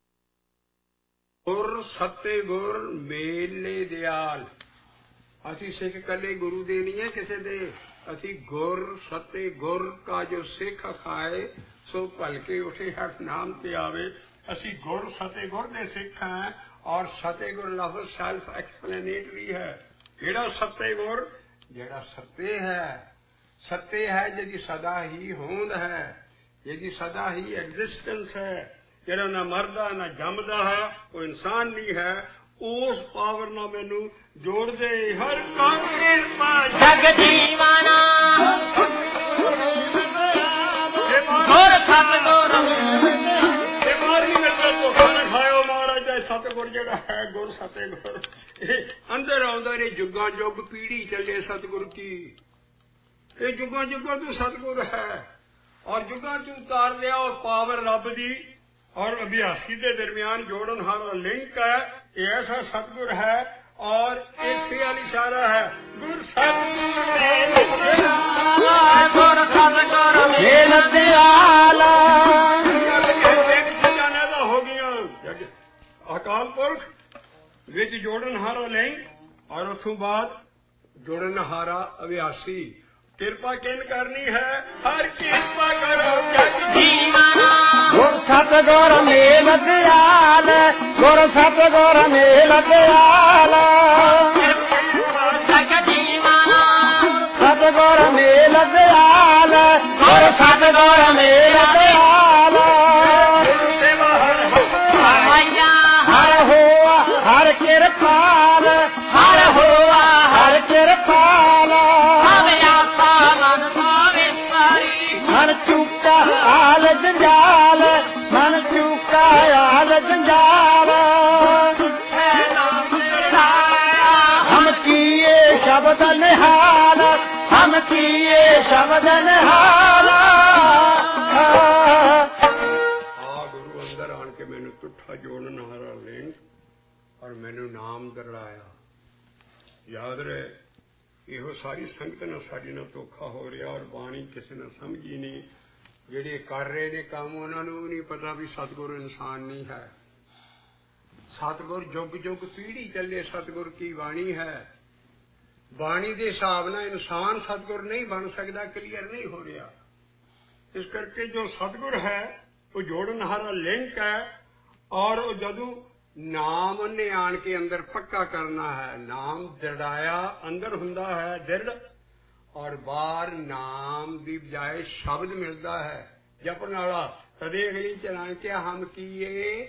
ਗੁਰ ਸਤੇ ਗੁਰ ਮੇਲੇ ਦਿਆਲ। ਅਸੀਂ ਸਿੱਖ ਕੱਲੇ ਗੁਰੂ ਦੇ ਨਹੀਂ ਹੈ ਕਿਸੇ ਦੇ। ਅਸੀਂ ਗੁਰ ਸਤੇ ਗੁਰ ਕਾ ਜੋ ਸਿੱਖ ਖਾਏ ਸੋ ਭਲਕੇ ਉਠੇ ਹੱਕ ਨਾਮ ਤੇ ਆਵੇ। ਅਸੀਂ ਗੁਰ ਸਤੇ ਗੁਰ ਦੇ ਸਿੱਖ ਹਾਂ, ਔਰ ਸਤੇ ਗੁਰ ਲਫ਼ਜ਼ ਸੈਲਫ ਐਕਸਪਲੇਨੇਟਰੀ ਹੈ। ਕਿਹੜਾ ਸਤੇ ਗੁਰ? ਜਿਹੜਾ ਸਤੇ ਹੈ। ਸਤੇ ਹੈ ਜਿਹਦੀ ਸਦਾ ਹੀ ਹੋਂਦ ਹੈ, ਜਿਹਦੀ ਸਦਾ ਹੀ ਐਗਜ਼ਿਸਟੈਂਸ ਹੈ, ਜਿਹੜਾ ਨਾ ਮਰਦਾ ਨਾ ਜੰਮਦਾ ਹੈ, ਉਹ ਇਨਸਾਨ ਨਹੀਂ ਹੈ। ਉਸ ਪਾਵਰ ਨਾਲ ਮੈਨੂੰ ਜੋੜਦੇ ਹਰ ਕੰਮ ਕਿਰਪਾ ਜਗ ਜੀਵਨਾ। ਗੁਰ ਸਤਿਗੁਰ ਤੇ ਮਾਰੀ ਨੱਚਾ ਧੋਖਾ ਨਾ ਖਾਇਓ ਮਹਾਰਾਜ ਦਾ ਸਤਿਗੁਰ ਜਿਹੜਾ ਹੈ ਗੁਰ ਸਤਿਗੁਰ। ਇਹ ਅੰਦਰ ਆਉਂਦਾ ਨੇ ਜੁਗਾਂ ਜੁਗ ਪੀੜੀ ਚੱਲੇ ਸਤਿਗੁਰ ਕੀ। ਇਹ ਜੁਗਾਂ ਜੁਗਾਂ ਤੋਂ ਸਤਿਗੁਰ ਹੈ, ਔਰ ਜੁਗਾਂ ਚ ਉਤਾਰ ਲਿਆ ਉਹ ਪਾਵਰ ਰੱਬ ਦੀ, ਔਰ ਅਭਿਆਸੀ ਦੇ ਦਰਮਿਆਨ ਜੋੜਨ ਹਾਰਾ ਲਿੰਕ ਹੈ। ਇਹ ਐਸਾ ਸਤਿਗੁਰ ਹੈ, ਔਰ ਇਸੇ ਵਾਲੀ ਇਸ਼ਾਰਾ ਹੈ ਗੁਰ ਸਤਿਗੁਰ ਗੁਰ ਸਤਿਗੁਰ ਮੇਲ ਦਿਆਲ। ਚੀਜ਼ਾਂ ਦਾ ਹੋ ਗਈਆਂ। ਅਕਾਲ ਪੁਰਖ ਵਿੱਚ ਜੋੜਨ ਹਾਰਾ ਲਿੰਕ, ਔਰ ਉਸ ਤੋਂ ਬਾਅਦ ਜੋੜਨ ਹਾਰਾ ਅਭਿਆਸੀ। ਕਿਰਪਾ ਕਿਨ ਕਰਨੀ ਹੈ? ਹਰ ਕਿਰਪਾ ਕਰੋ ਜਗ ਜੀਵਨਾ। ਗੁਰ ਸਤਿਗੁਰ ਮੇਲ ਦਿਆਲ, ਗੁਰ ਸਤਿਗੁਰ ਮੇਲ ਦਿਆਲ। ਜਗ ਜੀਵਨਾ। ਸਤਿਗੁਰ ਮੇਲ ਦਿਆਲ, ਗੁਰ ਸਤਿਗੁਰ ਮੇਲ ਦਿਆਲ। ਹਰ ਹੋਆ ਹਰ ਕਿਰਪਾਲ, ਹਰ ਹੋਆ ਹਰ ਕਿਰਪਾਲ। ਮਨ ਚੁੱਕਾ ਆਲ ਜੰਜਾਲ, ਮਨ ਚੁੱਕਾ ਆਲ ਜੰਜਾਲ। ਹਮ ਕੀਏ ਸ਼ਬਦ ਨਿਹਾਲ, ਹਮ ਕੀਏ ਸ਼ਬਦ ਨਿਹਾਲ। ਆ ਗੁਰੂ ਅੰਦਰ ਆਣ ਕੇ ਮੈਨੂੰ ਤੁੱਠਾ ਜੋੜਨ ਹਾਰਾ ਲੈ ਔਰ ਮੈਨੂੰ ਨਾਮ ਦਰੜਾਇਆ। ਯਾਦ ਰਹੇ, ਇਹੋ ਸਾਰੀ ਸੰਗਤ ਨਾਲ ਸਾਡੀ ਨਾਲ ਧੋਖਾ ਹੋ ਰਿਹਾ, ਔਰ ਬਾਣੀ ਕਿਸੇ ਨੇ ਸਮਝੀ ਨਹੀਂ। ਜਿਹੜੇ ਕਰ ਰਹੇ ਨੇ ਕੰਮ ਉਹਨਾਂ ਨੂੰ ਵੀ ਨਹੀਂ ਪਤਾ ਵੀ ਸਤਿਗੁਰ ਇਨਸਾਨ ਨਹੀਂ ਹੈ। ਸਤਿਗੁਰ ਜੁਗ ਜੁਗ ਪੀੜ੍ਹੀ ਚੱਲੇ, ਸਤਿਗੁਰ ਕੀ ਬਾਣੀ ਹੈ। ਬਾਣੀ ਦੇ ਹਿਸਾਬ ਨਾਲ ਇਨਸਾਨ ਸਤਿਗੁਰ ਨਹੀਂ ਬਣ ਸਕਦਾ, ਕਲੀਅਰ ਨਹੀਂ ਹੋ ਰਿਹਾ। ਇਸ ਕਰਕੇ ਜੋ ਸਤਿਗੁਰ ਹੈ ਉਹ ਜੋੜਨਹਾਰਾ ਲਿੰਕ ਹੈ, ਔਰ ਉਹ ਜਦੋਂ ਨਾਮ ਉਹਨੇ ਆਣ ਕੇ ਅੰਦਰ ਪੱਕਾ ਕਰਨਾ ਹੈ। ਨਾਮ ਦ੍ਰਿੜਾਇਆ ਅੰਦਰ ਹੁੰਦਾ ਹੈ ਦ੍ਰਿੜ, ਔਰ ਬਾਹਰ ਨਾਮ ਦੀ ਬਜਾਏ ਸ਼ਬਦ ਮਿਲਦਾ ਹੈ ਜਪਣ ਵਾਲਾ। ਤਦੇ ਅਗਲੀ ਚਲਾਣ ਕੇ ਹਮ ਕੀਏ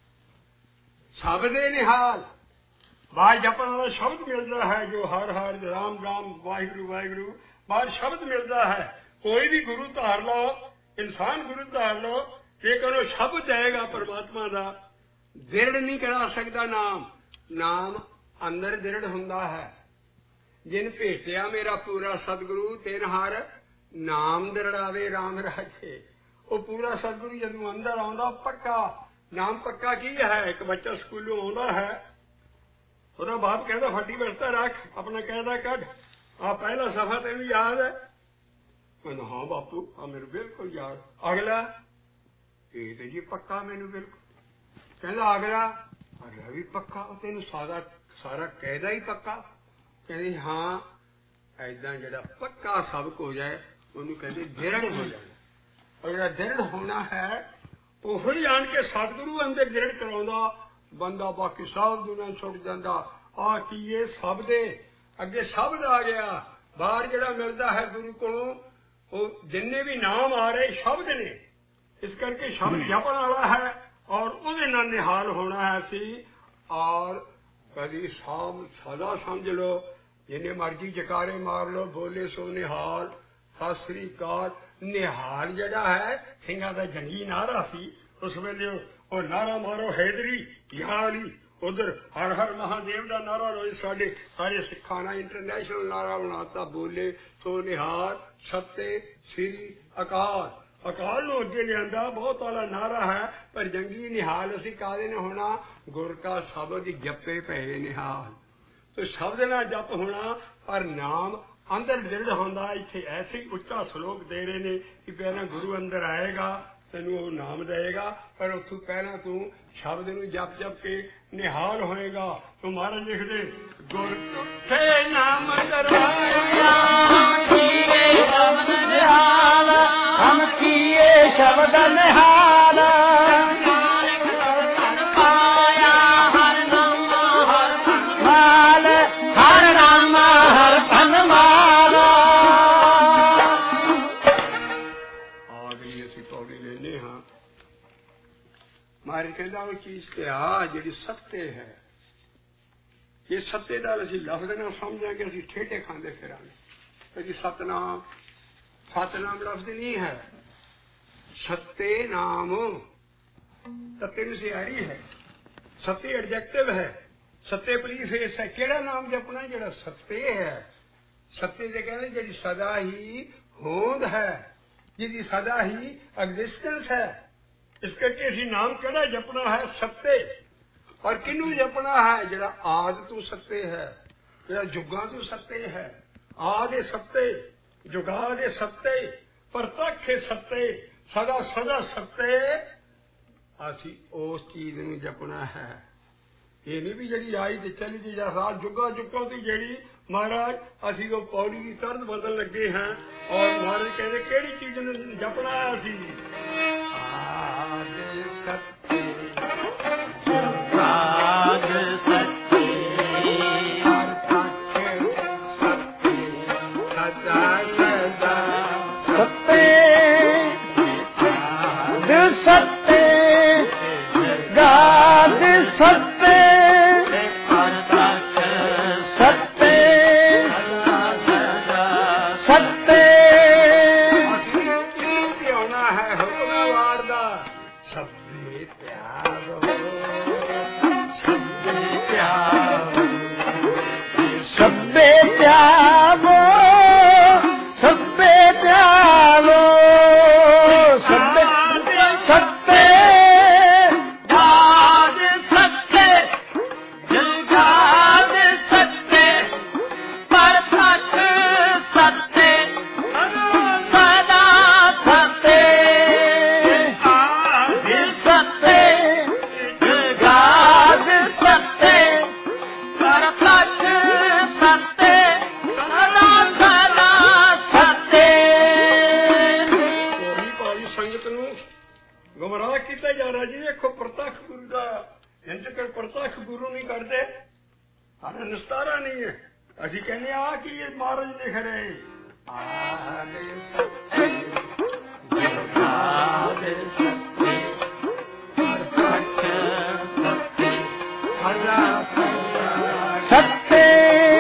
ਸ਼ਬਦੇ ਨਿਹਾਲ, ਬਾਹਰ ਜਪਣ ਵਾਲਾ ਸ਼ਬਦ ਮਿਲਦਾ ਹੈ ਜੋ ਹਰ ਹਰ ਰਾਮ ਰਾਮ ਵਾਹਿਗੁਰੂ ਵਾਹਿਗੁਰੂ, ਬਾਹਰ ਸ਼ਬਦ ਮਿਲਦਾ ਹੈ। ਕੋਈ ਵੀ ਗੁਰੂ ਧਾਰ ਲਓ, ਇਨਸਾਨ ਗੁਰੂ ਧਾਰ ਲਓ, ਜੇਕਰ ਉਹ ਸ਼ਬਦ ਜਾਏਗਾ ਪਰਮਾਤਮਾ ਦਾ, ਦ੍ਰਿੜ ਨਹੀਂ ਕਰਾ ਸਕਦਾ ਨਾਮ। ਨਾਮ ਅੰਦਰ ਦ੍ਰਿੜ ਹੁੰਦਾ ਹੈ। ਜਿਨ ਭੇਟਿਆ ਮੇਰਾ ਪੂਰਾ ਸਤਿਗੁਰੂ ਤਿਨ ਹਰ ਨਾਮ ਦ੍ਰਿੜਾਵੇ ਰਾਮ ਰਾਜੇ। ਉਹ ਪੂਰਾ ਸਤਿਗੁਰੂ ਜਦੋਂ ਅੰਦਰ ਆਉਂਦਾ ਪੱਕਾ ਨਾਮ। ਪੱਕਾ ਕੀ ਹੈ? ਇੱਕ ਬੱਚਾ ਸਕੂਲੋਂ ਆਉਂਦਾ ਹੈ, ਉਹਦਾ ਬਾਪ ਕਹਿੰਦਾ ਫੱਟੀ ਬਸਤਾ ਰੱਖ, ਆਪਣਾ ਕਹਿੰਦਾ ਕੱਢ, ਆ ਪਹਿਲਾ ਸਫਾ ਤੈਨੂੰ ਯਾਦ ਹੈ? ਕਹਿੰਦਾ ਹਾਂ ਬਾਪੂ, ਆ ਮੈਨੂੰ ਬਿਲਕੁਲ ਯਾਦ। ਅਗਲਾ, ਇਹ ਤੇ ਜੀ ਪੱਕਾ ਮੈਨੂੰ ਬਿਲਕੁਲ। ਕਹਿੰਦਾ ਅਗਲਾ, ਅਗਲਾ ਵੀ ਪੱਕਾ। ਉਹ ਤੈਨੂੰ ਸਾਰਾ ਸਾਰਾ ਕਹਿਦਾ ਹੀ ਪੱਕਾ। ਕਹਿੰਦੇ ਹਾਂ, ਏਦਾਂ ਜਿਹੜਾ ਪੱਕਾ ਸਬਕ ਹੋ ਜਾਏ ਉਹਨੂੰ ਕਹਿੰਦੇ ਦ੍ਰਿੜ ਹੋ ਜਾਣਾ। ਔਰ ਜਿਹੜਾ ਦ੍ਰਿੜ ਹੋਣਾ ਹੈ ਉਹੋ ਹੀ ਆਣ ਕੇ ਸਤਿਗੁਰੂ ਅੰਦਰ ਦ੍ਰਿੜ ਕਰਾਉਂਦਾ ਬੰਦਾ, ਬਾਕੀ ਸਭ ਦੁਨੀਆ ਛੁੱਟ ਜਾਂਦਾ। ਆ ਕੀ ਇਹ ਸ਼ਬਦ ਅੱਗੇ ਸ਼ਬਦ ਆ ਗਿਆ। ਬਾਹਰ ਜਿਹੜਾ ਮਿਲਦਾ ਹੈ ਗੁਰੂ ਕੋਲੋਂ, ਉਹ ਜਿੰਨੇ ਵੀ ਨਾਮ ਆ ਰਹੇ ਸ਼ਬਦ ਨੇ। ਇਸ ਕਰਕੇ ਸ਼ਬਦ ਜਪਣ ਵਾਲਾ ਹੈ, ਔਰ ਉਹਦੇ ਨਾਲ ਨਿਹਾਲ ਹੋਣਾ ਹੈ ਅਸੀਂ। ਔਰ ਕਦੀ ਸਾਮ ਸਦਾ ਸਮਝ ਲਓ, ਜਿੰਨੇ ਮਰਜੀ ਜਕਾਰੇ ਮਾਰ ਲਓ, ਬੋਲੇ ਸੋ ਨਿਹਾਲ, ਸਤਿ ਸ੍ਰੀ ਅਕਾਲ। ਨਿਹਾਲ ਜਿਹੜਾ ਹੈ ਸਿੰਘਾਂ ਦਾ ਜੰਗੀ ਨਾਰਾ ਸੀ ਉਸ ਵੇਲੇ। ਉਹ ਨਾਰਾ ਮਾਰੋ ਹੈਦਰੀ ਯਾਲੀ, ਉਧਰ ਹਰ ਹਰ ਮਹਾਦੇਵ ਦਾ ਨਾਰਾ ਰੋਏ। ਸਾਡੇ ਸਾਰੇ ਸਿੱਖਾਂ ਨੇ ਇੰਟਰਨੈਸ਼ਨਲ ਨਾਰਾ ਬਣਾਤਾ, ਬੋਲੇ ਸੋ ਨਿਹਾਲ ਸਤੇ ਸ੍ਰੀ ਅਕਾਲ। ਅਕਾਲ ਨੂੰ ਅੱਗੇ ਲਿਆਂਦਾ, ਬਹੁਤ ਵਾਲਾ ਨਾਰਾ ਹੈ। ਪਰ ਜੰਗੀ ਨਿਹਾਲ ਅਸੀਂ ਕਾਹਦੇ ਨੇ ਹੋਣਾ? ਗੁਰ ਕਾ ਸ਼ਬਦ ਜਪੇ ਪਏ ਨਿਹਾਲ। ਤੇ ਸ਼ਬਦ ਨਾਲ ਜਪ ਹੋਣਾ, ਪਰ ਨਾਮ ਅੰਦਰ ਦ੍ਰਿੜ ਹੁੰਦਾ। ਇੱਥੇ ਐਸੇ ਹੀ ਉੱਚਾ ਸ਼ਲੋਕ ਦੇ ਰਹੇ ਨੇ ਕਿ ਪਹਿਲਾਂ ਗੁਰੂ ਅੰਦਰ ਆਏਗਾ, ਤੈਨੂੰ ਉਹ ਨਾਮ ਦੇਏਗਾ, ਪਰ ਉੱਥੋਂ ਪਹਿਲਾਂ ਤੂੰ ਸ਼ਬਦ ਨੂੰ ਜਪ ਜਪ ਕੇ ਨਿਹਾਲ ਹੋਏਗਾ। ਤੂੰ ਮਹਾਰਾਜ ਲਿਖਦੇ, ਗੁਰ ਤੇ ਨਾਮ ਦਰਵਾਇਆ ਸ਼ਬਦ ਨਿਹਾਲ, ਹਮ ਕੀਏ ਸ਼ਬਦ ਨਿਹਾਲ। ਮਹਾਰਾਜ ਕਹਿੰਦਾ ਉਹ ਚੀਜ਼ ਤੇ ਆ ਜਿਹੜੀ ਸੱਤੇ ਹੈ। ਇਹ ਸੱਤੇ ਨਾਲ ਅਸੀਂ ਲਫ਼ਜ਼ ਨਾ ਸਮਝਾਂਗੇ, ਅਸੀਂ ਠੇਡੇ ਖਾਂਦੇ ਫਿਰਾਂਗੇ। ਜੀ ਸਤਨਾਮ, ਸਤਨਾਮ ਲਫ਼ਜ਼ ਨਹੀਂ ਹੈ, ਸੱਤੇ ਨਾਮ। ਸੱਤੇ ਨੂੰ ਸਿਆਰੀ ਹੈ, ਸੱਤੇ ਐਡਜੈਕਟਿਵ ਹੈ, ਸੱਤੇ ਪ੍ਰੀਫੇਸ ਹੈ। ਕਿਹੜਾ ਨਾਮ ਜਪਣਾ? ਜਿਹੜਾ ਸੱਤੇ ਹੈ। ਸੱਤੇ ਦੇ ਕਹਿੰਦੇ ਜਿਹੜੀ ਸਦਾ ਹੀ ਹੋਂਦ ਹੈ, ਜਿਹਦੀ ਸਦਾ ਹੀ ਐਗਜ਼ਿਸਟੈਂਸ ਹੈ। ਇਸ ਕਰਕੇ ਅਸੀਂ ਨਾਮ ਕਿਹੜਾ ਜਪਣਾ ਹੈ? ਸੱਤੇ। ਔਰ ਕਿਹਨੂੰ ਜਪਣਾ ਹੈ? ਜਿਹੜਾ ਆਦਿ ਤੋਂ ਸੱਤੇ ਹੈ, ਜਿਹੜਾ ਜੁਗਾਂ ਤੋਂ ਸੱਤੇ ਹੈ। ਆਦਿ ਸੱਤੇ, ਜੁਗਾ ਦੇ ਸੱਤੇ, ਪ੍ਰਤੱਖ ਸੱਤੇ, ਸਦਾ ਸਦਾ ਸੱਤੇ। ਅਸੀਂ ਉਸ ਚੀਜ਼ ਨੂੰ ਜਪਣਾ ਹੈ। ਇਹ ਨਹੀਂ ਵੀ ਜਿਹੜੀ ਆਈ ਤੇ ਚਲੀ ਗਈ ਜਾਂ ਸਾਲ ਜੁਗਾ ਜੁਗਾਂ ਤੋਂ ਜਿਹੜੀ। ਮਹਾਰਾਜ ਅਸੀਂ ਉਹ ਪੌੜੀ ਦੀ ਤਰਦ ਬਦਲਣ ਲੱਗੇ ਹਾਂ। ਔਰ ਮਹਾਰਾਜ ਕਹਿੰਦੇ ਕਿਹੜੀ ਚੀਜ਼ ਨੂੰ ਜਪਣਾ ਹੈ? ਅਸੀਂ ਆਦਿ ਸੱਤੇ, ਜੁਗਾਦ ਸੱਤੇ, ਸੱਤੇ, ਸਦਾ ਸਦਾ ਸੱਤੇ, ਸੱਤੇ, ਗਾਦ ਸੱਤੇ, ਸੱਤੇ, ਸੱਤੇ। ਸਭੇ ਪਿਆਰੋ, ਸਭੇ ਪਿਆਰੋ, ਸਭੇ ਪਿਆਰੋ, ਸਭੇ ਸੱਤੇ, ਦਾਦ ਸੱਤੇ, ਨਹੀਂ ਕਰਦੇ, ਸਾਡਾ ਨਿਸਤਾਰਾ ਨਹੀਂ ਹੈ। ਅਸੀਂ ਕਹਿੰਦੇ ਆ ਕੀ ਇਹ ਮਹਾਰਾਜ ਲਿਖ ਰਹੇ ਆਦੇ ਸੱਚੇ ਆਦੇ ਸੱਚੇ ਸੱਚੇ ਸਦਾ ਸੱਤੇ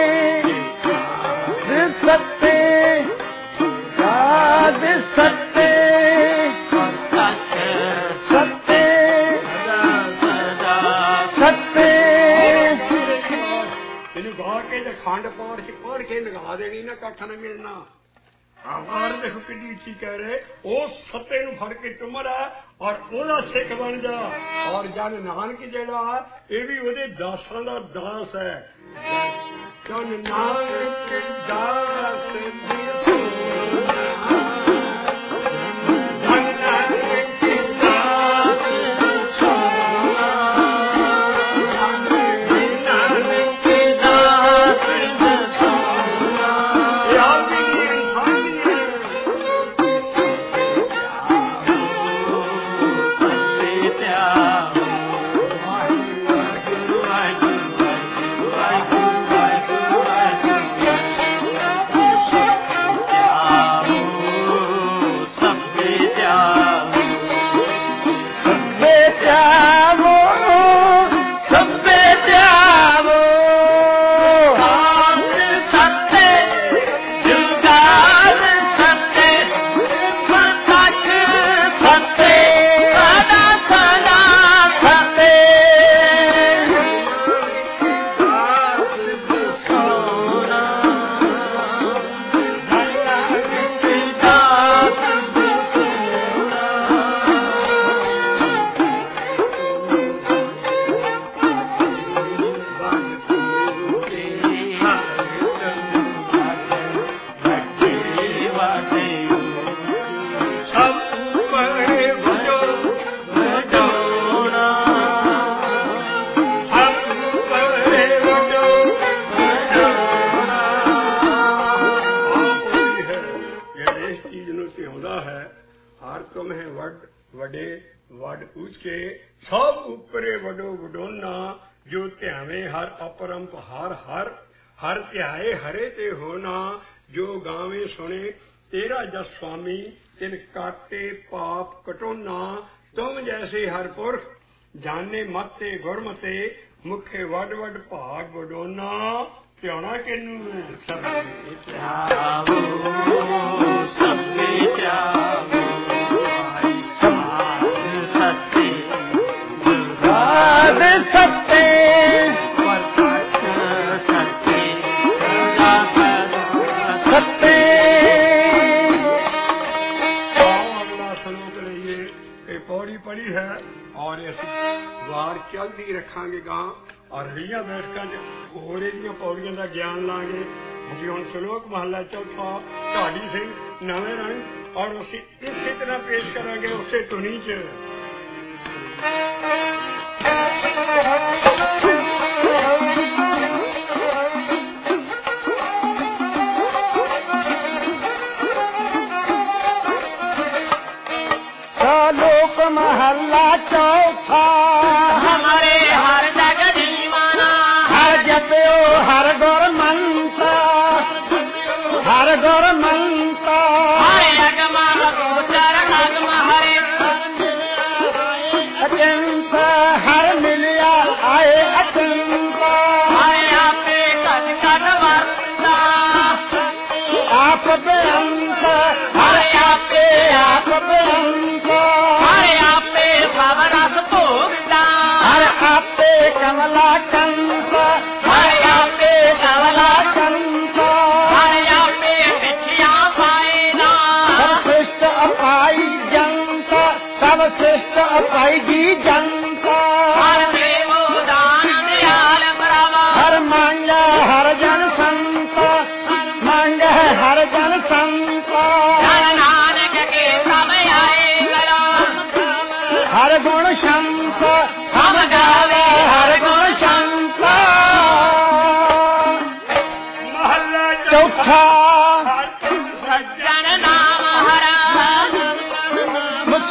ਸੱਤੇ ਆਦੇ ਸੱਤੇ ਸੱਤੇ ਸੱਤੇ। ਇਹਨੂੰ ਗਾ ਕੇ ਤੇ ਖੰਡ ਪਾਠ ਚ ਪੜ੍ਹ ਕੇ ਲਗਾ ਦੇਣੀ ਨਾ, ਕੱਖ ਨਾ ਮਿਲਣਾ। ਆਵਾਰ ਦੇਖੋ ਕਿੰਨੀ ਉੱਚੀ ਕਹਿ ਰਹੇ, ਉਹ ਸੱਤੇ ਨੂੰ ਫੜ ਕੇ ਚੁੰਮੜਾ ਔਰ ਉਹਦਾ ਸਿੱਖ ਬਣ ਜਾ। ਔਰ ਜਨ ਨਾਨਕ ਜਿਹੜਾ ਇਹ ਵੀ ਉਹਦੇ ਦਾਸਾਂ ਦਾ ਦਾਸ ਹੈ। ਜਨ ਨਾਨਕ ਦਾਸ ਦੀ ਸੋਨਾ हर ध्याए हरे ते होना जो गावे सुने तेरा जस स्वामी तिन काटे पाप कटोना तुम जैसे हर पुरख जाने मते गुरमते मुखे वड वड भाग वडोना ध्याना किनू सबे त्यागो सबे त्यागो सत्य जुगाद सत्य पढ़ी है और वार चलती रखांगे गां और रही बैठकों होर पौड़ियों का ज्ञान लांगे जी। हम श्लोक महला चौथा ढाडी सिंह नवे रंग और उसी इसी तरह पेश करांगे उसे धुनी च लोक महला चौथा हमारे हर जग दीवाना हर जपो हर गुर मंता हर गुर मंता हरे अगमा गोचर अगम हरे अचिंत हर मिलिया आए अचिंत हरे आपे कट कट वर्ता आप बेअंत हरे आपे आप बेअंत हर आपे कमला कंत हरे आपे कमला कंत हरे आपे सिद्धिया पाएगा सब श्रेष्ठ अपाई जनता सब श्रेष्ठ अपाई जी जनता हर देवो दान दयाल प्रभा हर मांग हर जन संत मांग हर जन संत नानक के समय आएगा हर गुण संत हम गावे हर गुण संत। महला चौथा सज्जन नाम हरा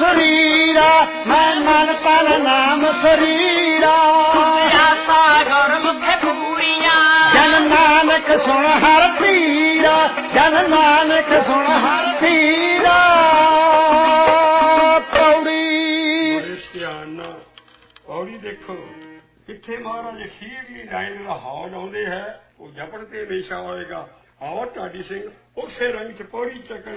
मुसरीरा मैं मन पर नाम शरीरा सागर ਸੁਣ ਹਰ ਧੀਰਾ, ਜਨ ਨਾਨਕ ਸੁਣ ਹਰ ਧੀਰਾ। ਪੌੜੀ ਬੜੇ ਧਿਆਨ ਨਾਲ ਪੌੜੀ ਦੇਖੋ ਕਿੱਥੇ ਮਹਾਰਾਜ ਅਖੀਰ ਦੀ ਲਾਈਨ ਦਾ ਹੌਲ ਆਉਂਦੇ ਹੈ, ਉਹ ਜਪਣ ਤੇ ਹਮੇਸ਼ਾ ਹੋਏਗਾ। ਆਓ ਢਾਡੀ ਸਿੰਘ ਉਸੇ ਰੰਗ ਚ ਪੌੜੀ ਚੱਕਣ।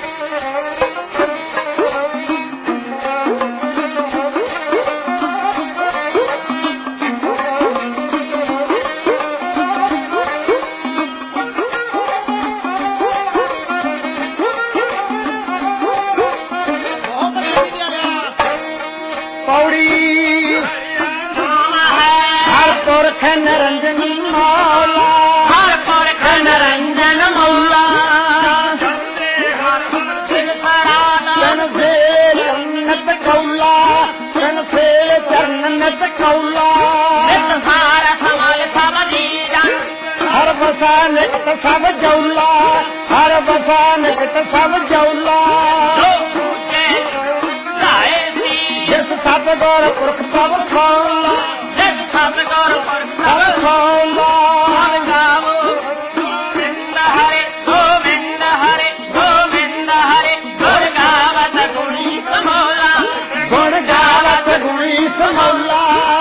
ਨਰੰਜਨ ਮੌਲਾ, ਹਰ ਪੁਰਖ ਨਰੰਜਨ ਮੌਲਾ, ਜਨਤੇ ਹਰ ਹਰ ਸਿਰ ਸਰਾਣਾ, ਜਨ ਸੇ ਜਨਤ ਕੌਲਾ, ਜਨ ਸੇ ਜਨਤ ਕੌਲਾ। ਨਿਤ ਸਾਰ ਸਮਾਲ ਸਭ ਜੀਵਨ, ਹਰ ਵਸਾ ਨਿਤ ਸਭ ਜੌਲਾ, ਹਰ ਵਸਾ ਨਿਤ ਸਭ ਜੌਲਾ। ਜੋ ਪੂਜੇ ਗਾਏ ਸੀ, ਜਿਸ ਸਤਿਗੁਰ ਪੁਰਖ ਪ੍ਰਭ ਸੌਲਾ, ਜਿਸ ਸਤਿਗੁਰ ਪੁਰਖ ਪ੍ਰਭ ਸੌਲਾ। ਗਾਵੋ ਗੋਬਿੰਦ ਹਰੇ, ਗੋਬਿੰਦ ਹਰੇ, ਗੋਬਿੰਦ ਹਰੇ, ਗੁਰ ਗਾਵਤ ਗੁਣੀ ਸਮੌਲਾ, ਗੁਣ ਗਾਵਤ ਗੁਣੀ ਸਮੌਲਾ,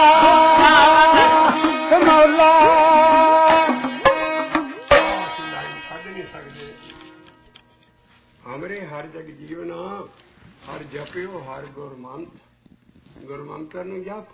ਸਮੌਲਾ। ਛੱਡ ਨਹੀਂ ਸਕਦੇ। ਹਮਰੇ ਹਰ ਜਗ ਜੀਵਨਾ, ਹਰ ਜਪਿਓ ਹਰ ਗੁਰਮੰਤ, ਗੁਰਮੰਤਰ ਨੂੰ ਜਪ।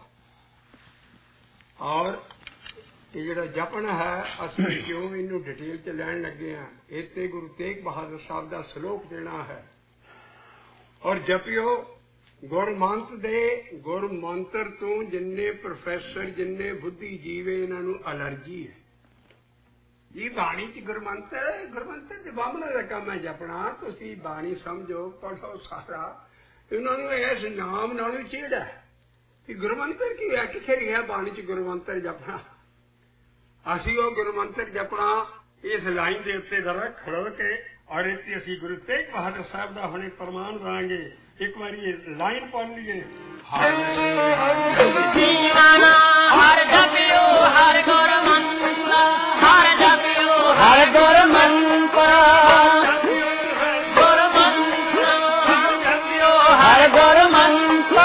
ਔਰ ਇਹ ਜਿਹੜਾ ਜਪਣ ਹੈ, ਅਸੀਂ ਕਿਉਂ ਇਹਨੂੰ ਡਿਟੇਲ ਚ ਲੈਣ ਲੱਗੇ ਹਾਂ। ਇੱਥੇ ਗੁਰੂ ਤੇਗ ਬਹਾਦਰ ਸਾਹਿਬ ਦਾ ਸ਼ਲੋਕ ਦੇਣਾ ਹੈ। ਔਰ ਜਪਿਓ ਗੁਰਮੰਤ ਦੇ, ਗੁਰਮੰਤਰ ਤੋਂ ਜਿੰਨੇ ਪ੍ਰੋਫੈਸਰ, ਜਿੰਨੇ ਬੁੱਧੀ ਜੀਵੇ, ਇਹਨਾਂ ਨੂੰ ਅਲਰਜੀ ਹੈ। ਇਹ ਬਾਣੀ ਚ ਗੁਰਮੰਤਰ ਹੈ, ਗੁਰਮੰਤਰ ਤੇ ਬਾਹਮਣਾਂ ਦਾ ਕੰਮ ਹੈ ਜਪਣਾ। ਤੁਸੀਂ ਬਾਣੀ ਸਮਝੋ, ਪੜ੍ਹੋ ਸਾਰਾ। ਇਹਨਾਂ ਨੂੰ ਇਸ ਨਾਮ ਨਾਲੋਂ ਚਿਹੜਾ ਹੈ ਕਿ ਗੁਰਮੰਤਰ ਕੀ ਹੈ, ਕਿੱਥੇ ਲਿਖਿਆ ਬਾਣੀ ਚ ਗੁਰਮੰਤਰ ਜਪਣਾ। ਅਸੀਂ ਉਹ ਗੁਰਮੰਤਰ ਜਪਣਾ ਇਸ ਲਾਈਨ ਦੇ ਉੱਤੇ ਜ਼ਰਾ ਖੜੋ ਕੇ, ਔਰ ਇੱਥੇ ਅਸੀਂ ਗੁਰੂ ਤੇਗ ਬਹਾਦਰ ਸਾਹਿਬ ਦਾ ਹੁਣੇ ਪ੍ਰਮਾਣ ਦਾਂਗੇ। ਇੱਕ ਵਾਰੀ ਇਹ ਲਾਈਨ ਪੜ੍ਹ ਲਈਏ। ਜੀਵਨ ਹਰ ਜਪਿਓ ਹਰ ਗੁਰਮੰਤਰ, ਹਰ ਜਪਿਓ ਹਰ ਗੁਰਮੰਤਰ, ਗੁਰਮੰਤਰ, ਹਰ ਜਪਿਓ ਹਰ ਗੁਰਮੰਤਰ।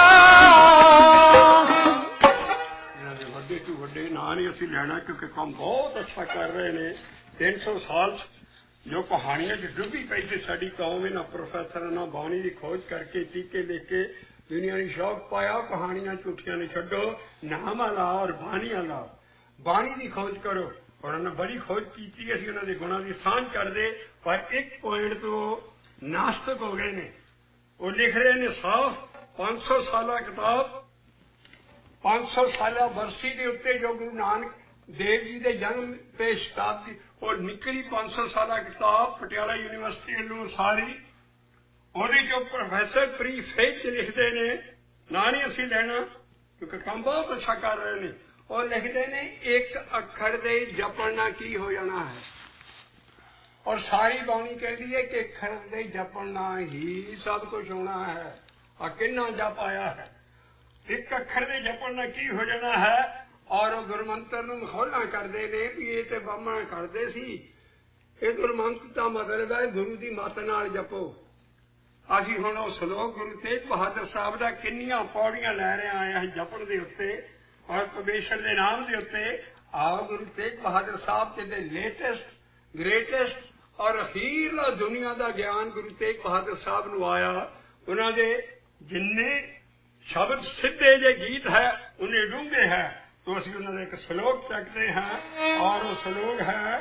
ਇਹਨਾਂ ਦੇ ਵੱਡੇ ਤੋਂ ਵੱਡੇ ਨਾਂ ਨਹੀਂ ਅਸੀਂ ਲੈਣਾ, ਕਿਉਂਕਿ ਕੰਮ ਬਹੁਤ ਅੱਛਾ ਕਰ ਰਹੇ ਨੇ। ਤਿੰਨ ਸੌ ਸਾਲ ਜੋ ਕਹਾਣੀਆਂ ਚ ਡੁੱਬੀ ਪਈ ਸੀ ਸਾਡੀ ਕੌਮ, ਇਹਨਾਂ ਪ੍ਰੋਫੈਸਰਾਂ ਨਾਲ ਬਾਣੀ ਦੀ ਖੋਜ ਕਰਕੇ, ਟੀਕੇ ਲੈ ਕੇ ਦੁਨੀਆ ਨੂੰ ਸ਼ੌਕ ਪਾਇਆ। ਕਹਾਣੀਆਂ ਝੂਠੀਆਂ ਨੂੰ ਛੱਡੋ, ਨਾਮ ਲਾਓ ਔਰ ਬਾਣੀਆਂ ਲਾਓ। ਬਾਣੀ ਦੀ ਖੋਜ ਕਰੋ। ਉਹਨਾਂ ਨੇ ਬੜੀ ਖੋਜ ਕੀਤੀ, ਅਸੀਂ ਉਹਨਾਂ ਦੇ ਗੁਣਾਂ ਦੀ ਸਾਂਝ ਕਰਦੇ, ਪਰ ਇੱਕ ਪੁਆਇੰਟ ਤੋਂ ਨਾਸਤਕ ਹੋ ਗਏ ਨੇ। ਉਹ ਲਿਖ ਰਹੇ ਨੇ ਸਾਫ਼, ਪੰਜ ਸੌ ਸਾਲਾ ਕਿਤਾਬ, ਪੰਜ ਸੌ ਸਾਲਾ ਬਰਸੀ ਦੇ ਉੱਤੇ ਜੋ ਗੁਰੂ ਨਾਨਕ ਦੇਵ ਜੀ ਦੇ ਜਨਮ ਤੇ ਸ਼ਤਾਬਦੀ ਉਹ ਨਿਕਲੀ ਪੰਜ ਸੌ ਸਾਲਾ ਕਿਤਾਬ ਪਟਿਆਲਾ ਯੂਨੀਵਰਸਿਟੀ ਵੱਲੋਂ ਸਾਰੀ। ਉਹਦੇ ਚੋਂ ਪ੍ਰੋਫੈਸਰ ਪ੍ਰੀਫੇਸ ਚ ਲਿਖਦੇ ਨੇ, ਨਾ ਨਹੀਂ ਅਸੀਂ ਲੈਣਾ ਕਿਉਂਕਿ ਕੰਮ ਬਹੁਤ ਅੱਛਾ ਕਰ ਰਹੇ ਨੇ। ਉਹ ਲਿਖਦੇ ਨੇ ਇੱਕ ਅੱਖਰ ਦੇ ਜਪਣ ਨਾਲ ਕੀ ਹੋ ਜਾਣਾ ਹੈ। ਔਰ ਸਾਰੀ ਬਾਣੀ ਕਹਿੰਦੀ ਹੈ ਕਿ ਅੱਖਰ ਦੇ ਜਪਣ ਨਾਲ ਹੀ ਸਭ ਕੁਝ ਹੋਣਾ ਹੈ। ਆ ਕਿੰਨਾ ਜਪ ਆਇਆ ਹੈ, ਇੱਕ ਅੱਖਰ ਦੇ ਜਪਣ ਨਾਲ ਕੀ ਹੋ ਜਾਣਾ ਹੈ। ਔਰ ਉਹ ਗੁਰਮੰਤਰ ਨੂੰ ਮਖੌਲਾਂ ਕਰਦੇ ਨੇ ਵੀ ਇਹ ਤੇ ਬਾਹਮਣ ਕਰਦੇ ਸੀ। ਇਹ ਗੁਰਮੰਤਰ ਦਾ ਮਤਲਬ ਹੈ ਗੁਰੂ ਦੀ ਮੱਤ ਨਾਲ ਜਪੋ। ਅਸੀਂ ਹੁਣ ਉਹ ਸ਼ਲੋਕ ਗੁਰੂ ਤੇਗ ਬਹਾਦਰ ਸਾਹਿਬ ਦਾ ਕਿੰਨੀਆਂ ਪੌੜੀਆਂ ਲੈ ਰਹੇ ਆਏ ਹਾਂ ਜਪਣ ਦੇ ਉੱਤੇ ਔਰ ਪਰਮੇਸ਼ਰ ਦੇ ਨਾਮ ਦੇ ਉੱਤੇ। ਆਓ ਗੁਰੂ ਤੇਗ ਬਹਾਦਰ ਸਾਹਿਬ ਦੇ ਲੇਟੈਸਟ, ਗ੍ਰੇਟੈਸਟ ਔਰ ਅਖੀਰਲਾ ਦੁਨੀਆ ਦਾ ਗਿਆਨ ਗੁਰੂ ਤੇਗ ਬਹਾਦਰ ਸਾਹਿਬ ਨੂੰ ਆਇਆ। ਉਹਨਾਂ ਦੇ ਜਿੰਨੇ ਸ਼ਬਦ ਸਿੱਧੇ ਜੇ ਗੀਤ ਹੈ ਉਹਨੇ ਡੂੰਘੇ ਹੈ। तो ਅਸੀਂ ਉਹਨਾਂ ਦਾ ਇੱਕ ਸ਼ਲੋਕ ਚੱਕਦੇ ਹਾਂ ਔਰ ਉਹ ਸ਼ਲੋਕ ਹੈ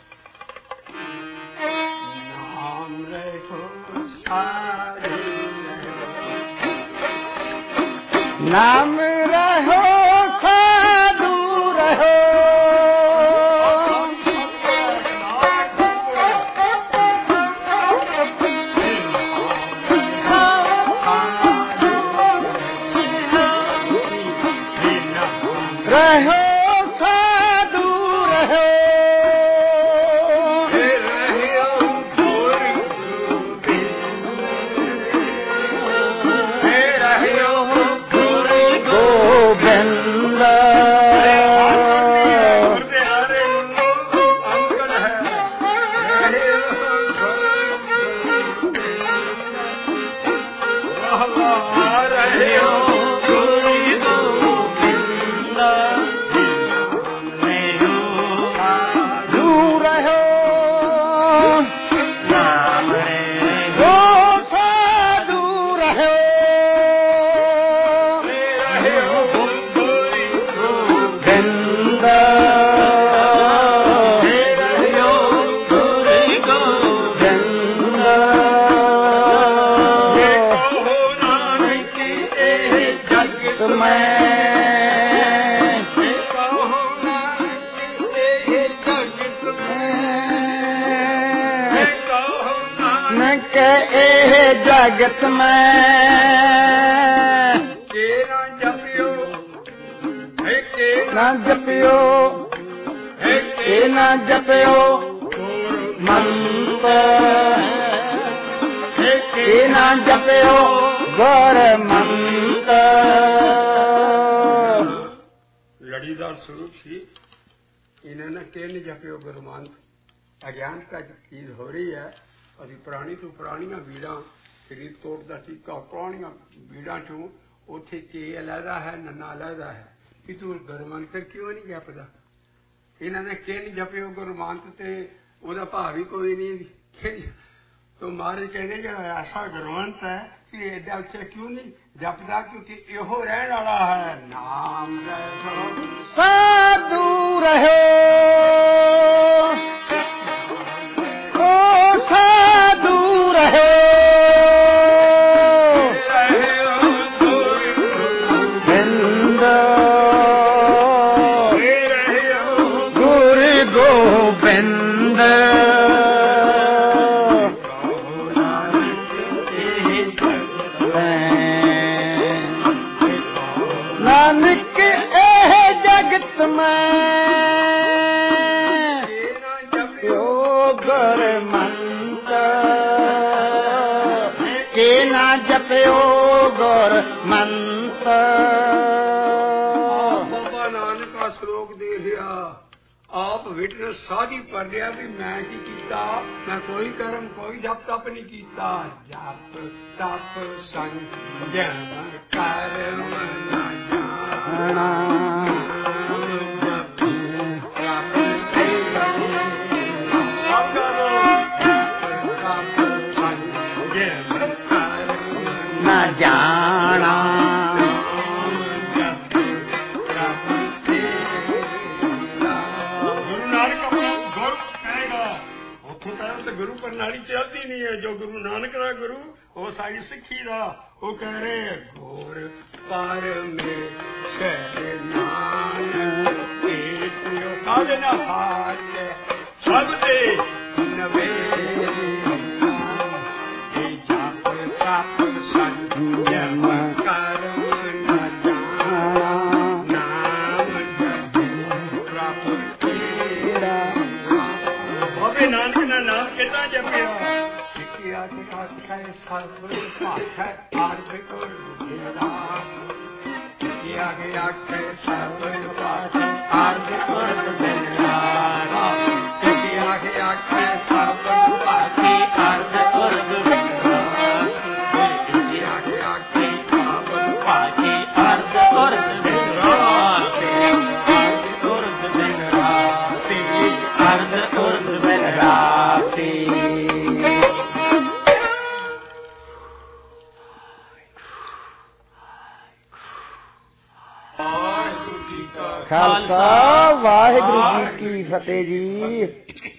ਨਾਮ ਰੱਖੋ ਸਾਰੇ ਨਾਮ ਰਹੋ ਸਾਧੂ ਰਹੋ रहो साधु रहो के एह जगत में के ना जपियो है के ना जपियो है के ना जपियो मंत्र है के ना जपियो गुर मंत्र। लड़ीदार स्वरूप सी इन्होंने के नहीं जपियो गुरमंत्र। अज्ञानता चीज हो रही है अभी पुरानी तो पुरानिया बीड़ा फरीदकोट का टीका पुरानिया बीड़ा चो उथे के अलहदा है नन्ना अलहदा है कि तू गुरमंत्र क्यों नहीं जपदा। इन्होंने के नहीं जपियो गुरमंत्र ते ओदा भाव ही कोई नहीं। तो महाराज कहते जो ऐसा गुरमंत्र है कि एडा उच्चा क्यों नहीं जपदा क्योंकि इहो रहने वाला है नाम रहो साधु रहो साधु रहे गोविंद गुरु गोविंद नानक एह जगत में जपयो गुर मंत्र। बाबा नानक का श्लोक दे रहा आप विटनेस साधी पढ़ रहा भी मैं की कीता मैं कोई कर्म कोई जप तप नहीं कीता जप तप संयम कर्म न जाना न जाना गुरु नानक अपना गुरु कहेगा उथों तक तो गुरु प्रणाली चलती नहीं है जो गुरु नानक दा गुरु वो सारी सिक्खी दा वो कह रहे घोर पर में नानक काले ना हाथ सब दे नवे संयम कर्म न जाना नाम जप तेरा बाबे नानक ना नाम कितना जपिया सिक्खिया के हाथ है सर्व हाथ है आर्थ को तेरा सिक्खिया के हाथ है सर्व हाथ आर्थ को तेरा सिक्खिया के हाथ है सर्व हाथ आर्थ को खालसा वाहिगुरु जी की फतेह जी।